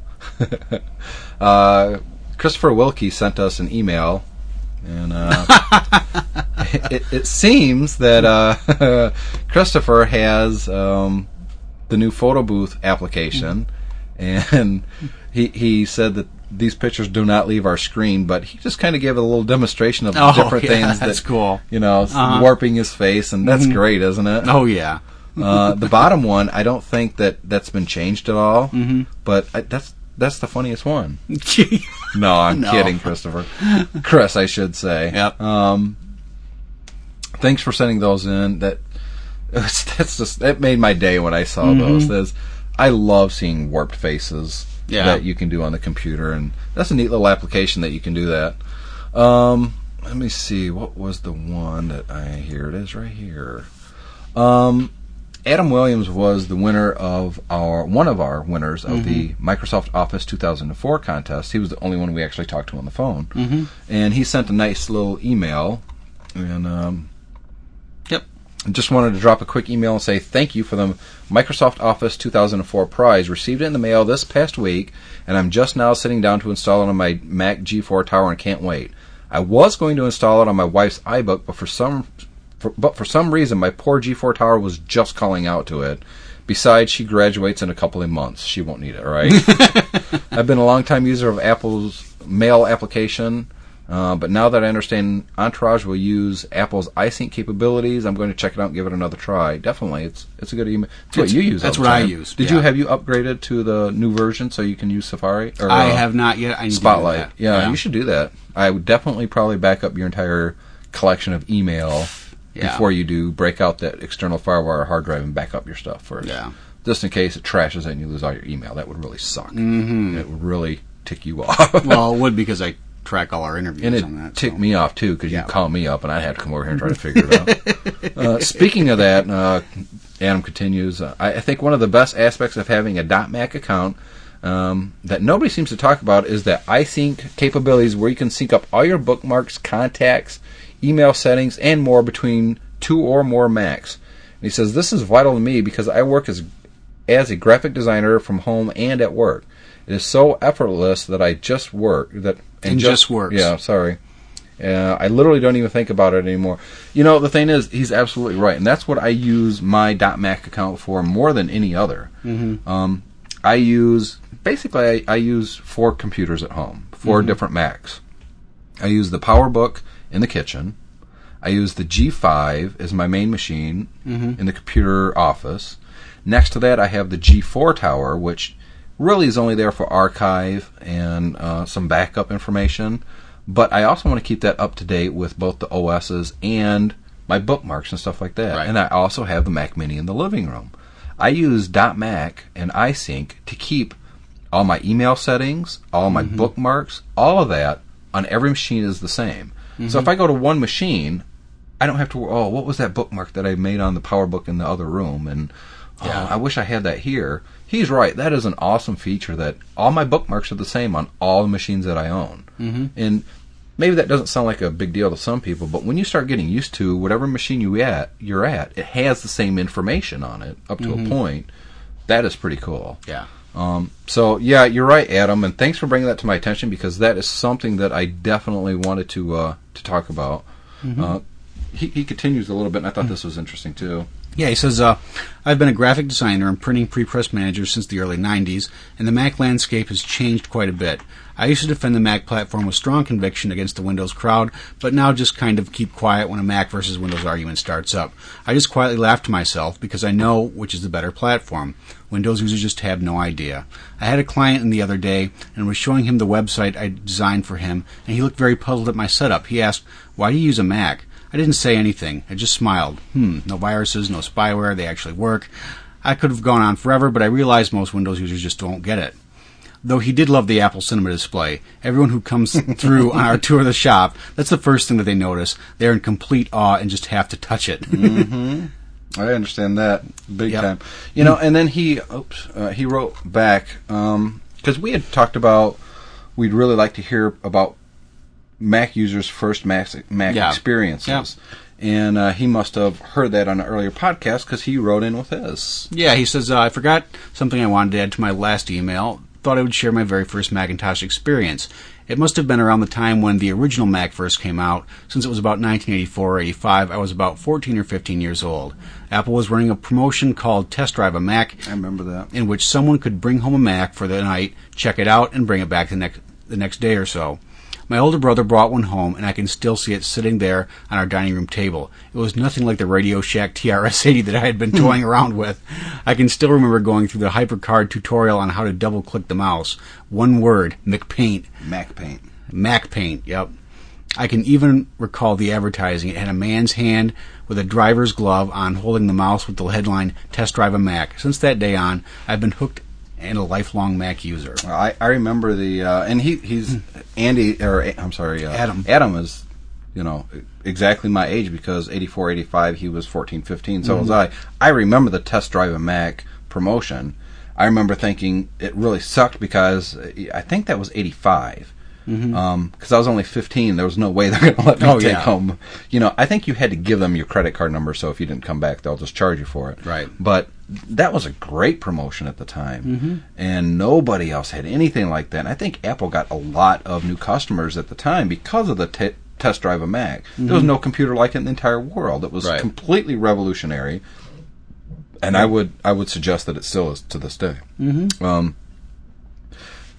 uh, Christopher Wilkie sent us an email, and uh, it, it seems that uh, Christopher has um, the new photo booth application, and he he said that these pictures do not leave our screen, but he just kind of gave a little demonstration of Oh, different yeah, things that's that cool. you know, Uh-huh. warping his face, and that's great, isn't it? Oh, yeah. Uh, the bottom one, I don't think that that's been changed at all, mm-hmm. but I, that's that's the funniest one. No, I'm No. kidding, Christopher. Chris, I should say. Yep. Um, thanks for sending those in. That that's just that made my day when I saw Mm-hmm. those. There's, I love seeing warped faces Yeah. that you can do on the computer, and that's a neat little application that you can do that. Um, let me see. What was the one that I here it is right here. Um, Adam Williams was the winner of our one of our winners of the Microsoft Office two thousand four contest. He was the only one we actually talked to on the phone, mm-hmm. and he sent a nice little email. And um, Yep. just wanted to drop a quick email and say thank you for the Microsoft Office two thousand four prize. Received it in the mail this past week, and I'm just now sitting down to install it on my Mac G four Tower and can't wait. I was going to install it on my wife's iBook, but for some For, but for some reason, my poor G four Tower was just calling out to it. Besides, she graduates in a couple of months. She won't need it, right? I've been a long-time user of Apple's Mail application. Uh, but now that I understand Entourage will use Apple's iSync capabilities, I'm going to check it out and give it another try. Definitely, it's it's a good email. It's what you use. That's all the what I time. use. Did yeah. you have you upgraded to the new version so you can use Safari? Or, I uh, have not yet. I need Spotlight. to do that. Yeah, yeah, you should do that. I would definitely probably back up your entire collection of email yeah. before you do. Break out that external FireWire hard drive and back up your stuff first. Yeah. Just in case it trashes it and you lose all your email. That would really suck. Mm-hmm. It would really tick you off. Well, it would because I track all our interviews and it on that. ticked so. me off too because yeah. you call me up and I had to come over here and try to figure it out. uh, speaking of that, uh, Adam continues. Uh, I, I think one of the best aspects of having a .Mac account um, that nobody seems to talk about is that iSync capabilities, where you can sync up all your bookmarks, contacts, email settings, and more between two or more Macs. And he says this is vital to me because I work as as a graphic designer from home and at work. It is so effortless that I just work that and, and just, just works. Yeah, sorry. Uh, I literally don't even think about it anymore. You know, the thing is, he's absolutely right, and that's what I use my .Mac account for more than any other. Mm-hmm. Um, I use basically I, I use four computers at home, four mm-hmm. different Macs. I use the PowerBook in the kitchen. I use the G five as my main machine mm-hmm. in the computer office. Next to that, I have the G four tower, which really is only there for archive and uh, some backup information. But I also want to keep that up to date with both the O Ss and my bookmarks and stuff like that. Right. And I also have the Mac Mini in the living room. I use .Mac and iSync to keep all my email settings, all my mm-hmm. bookmarks, all of that on every machine is the same. Mm-hmm. So if I go to one machine, I don't have to, oh, what was that bookmark that I made on the PowerBook in the other room? And yeah. oh, I wish I had that here. He's right. That is an awesome feature that all my bookmarks are the same on all the machines that I own. Mm-hmm. And maybe that doesn't sound like a big deal to some people, but when you start getting used to whatever machine you at, you're at, it has the same information on it up to mm-hmm. a point. That is pretty cool. Yeah. Um, so, yeah, you're right, Adam, and thanks for bringing that to my attention because that is something that I definitely wanted to uh, to talk about. Mm-hmm. Uh, he, he continues a little bit, and I thought mm-hmm. this was interesting, too. Yeah, he says, uh, I've been a graphic designer and printing pre-press manager since the early nineties, and the Mac landscape has changed quite a bit. I used to defend the Mac platform with strong conviction against the Windows crowd, but now just kind of keep quiet when a Mac versus Windows argument starts up. I just quietly laugh to myself because I know which is the better platform. Windows users just have no idea. I had a client in the other day and was showing him the website I designed for him, and he looked very puzzled at my setup. He asked, "Why do you use a Mac?" I didn't say anything. I just smiled. Hmm, no viruses, no spyware, they actually work. I could have gone on forever, but I realized most Windows users just don't get it. Though he did love the Apple Cinema display. Everyone who comes through on our tour of the shop, that's the first thing that they notice. They're in complete awe and just have to touch it. mm-hmm. I understand that big yep. time. You know, and then he oops, uh, he wrote back, um, because we had talked about we'd really like to hear about Mac users' first Mac, Mac yeah. experiences. Yeah. And uh, he must have heard that on an earlier podcast because he wrote in with his. Yeah, he says, uh, I forgot something I wanted to add to my last email. Thought I would share my very first Macintosh experience. It must have been around the time when the original Mac first came out. Since it was about nineteen eighty-four or eighty-five, I was about fourteen or fifteen years old. Apple was running a promotion called Test Drive a Mac. I remember that. In which someone could bring home a Mac for the night, check it out, and bring it back the next the next day or so. My older brother brought one home, and I can still see it sitting there on our dining room table. It was nothing like the Radio Shack T R S eighty that I had been toying around with. I can still remember going through the HyperCard tutorial on how to double-click the mouse. One word, McPaint. Mac Paint. Mac Paint, yep. I can even recall the advertising. It had a man's hand with a driver's glove on holding the mouse with the headline, Test Drive a Mac. Since that day on, I've been hooked and a lifelong Mac user. I, I remember the, uh, and he he's, Andy, or I'm sorry, uh, Adam. Adam is, you know, exactly my age because eighty-four, eighty-five, he was fourteen, fifteen, so mm-hmm. was I. I remember the Test Drive a Mac promotion. I remember thinking it really sucked because I think that was eighty-five. Because mm-hmm. um, I was only fifteen, there was no way they're going to let me oh, take yeah. home. You know, I think you had to give them your credit card number, so if you didn't come back, they'll just charge you for it. Right. But that was a great promotion at the time, mm-hmm. and nobody else had anything like that. And I think Apple got a lot of new customers at the time because of the t- Test Drive a Mac. Mm-hmm. There was no computer like it in the entire world. It was right. completely revolutionary, and I would I would suggest that it still is to this day. Mm-hmm. Um,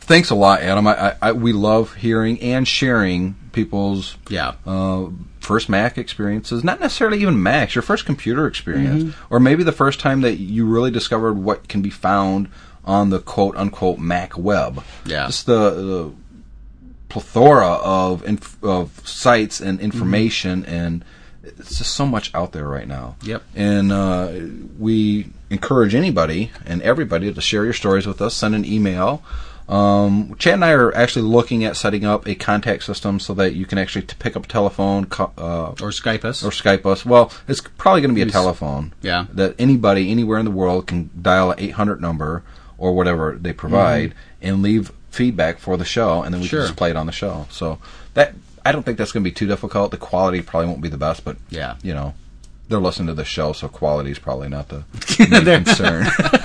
thanks a lot, Adam. I, I, I we love hearing and sharing people's yeah. uh, first Mac experiences. Not necessarily even Macs, your first computer experience, mm-hmm. or maybe the first time that you really discovered what can be found on the quote unquote Mac web. Yeah, just the, the plethora of inf- of sites and information, mm-hmm. and it's just so much out there right now. Yep. And uh, we encourage anybody and everybody to share your stories with us. Send an email. Um, Chad and I are actually looking at setting up a contact system so that you can actually t- pick up a telephone co- uh, or Skype us. Or Skype us. Well, it's probably going to be a It's, telephone. Yeah. That anybody anywhere in the world can dial an eight hundred number or whatever they provide mm-hmm. and leave feedback for the show, and then we sure. can just play it on the show. So that I don't think that's going to be too difficult. The quality probably won't be the best, but yeah. you know, they're listening to the show, so quality is probably not the main concern.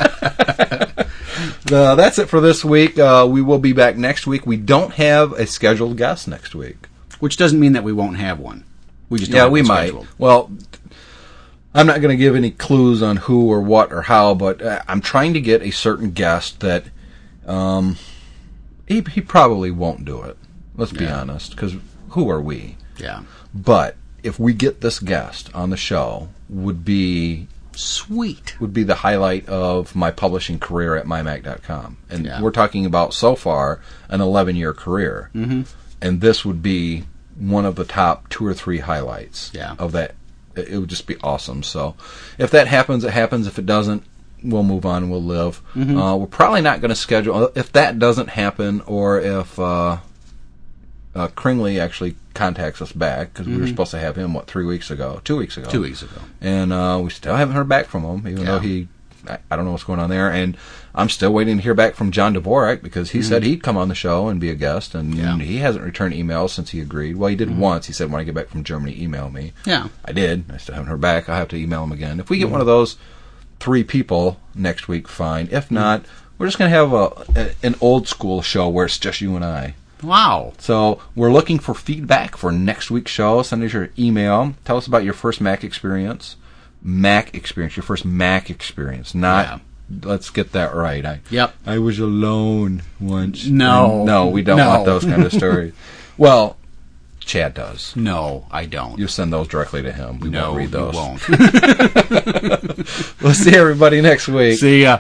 uh, that's it for this week. Uh, we will be back next week. We don't have a scheduled guest next week, which doesn't mean that we won't have one. We just don't yeah, have we one might. scheduled. Well, I'm not going to give any clues on who or what or how, but uh, I'm trying to get a certain guest that um, he he probably won't do it. Let's be yeah. honest, because who are we? Yeah. But if we get this guest on the show, would be sweet. Would be the highlight of my publishing career at my mac dot com, and yeah. we're talking about so far an eleven year career, mm-hmm. and this would be one of the top two or three highlights yeah. of that. It would just be awesome. So if that happens, it happens. If it doesn't, we'll move on and we'll live. Mm-hmm. Uh, we're probably not going to schedule, if that doesn't happen, or if uh, uh, Kringley actually contacts us back, because mm-hmm. we were supposed to have him, what, three weeks ago? Two weeks ago. Two weeks ago. And uh, we still haven't heard back from him, even yeah. though he, I, I don't know what's going on there. And I'm still waiting to hear back from John Dvorak, because he mm-hmm. said he'd come on the show and be a guest, and yeah. he hasn't returned emails since he agreed. Well, he did mm-hmm. once. He said, when I get back from Germany, email me. Yeah. I did. I still haven't heard back. I'll have to email him again. If we get mm-hmm. one of those three people next week, fine. If not, mm-hmm. we're just going to have a, a an old school show where it's just you and I. Wow. So we're looking for feedback for next week's show. Send us your email. Tell us about your first Mac experience. Mac experience. Your first Mac experience. Not... Yeah. Let's get that right. I, yep. I was alone once. No. And no, we don't no. want those kind of stories. Well, Chad does. No, I don't. You send those directly to him. We no, won't read those. We won't. We'll see everybody next week. See ya.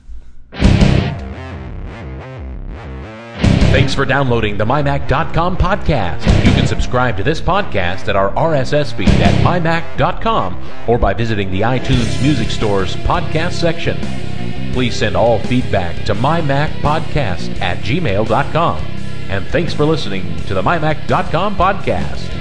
Thanks for downloading the my mac dot com podcast. You can subscribe to this podcast at our R S S feed at my mac dot com or by visiting the iTunes Music Store's podcast section. Please send all feedback to my mac podcast at gmail dot com. And thanks for listening to the my mac dot com podcast.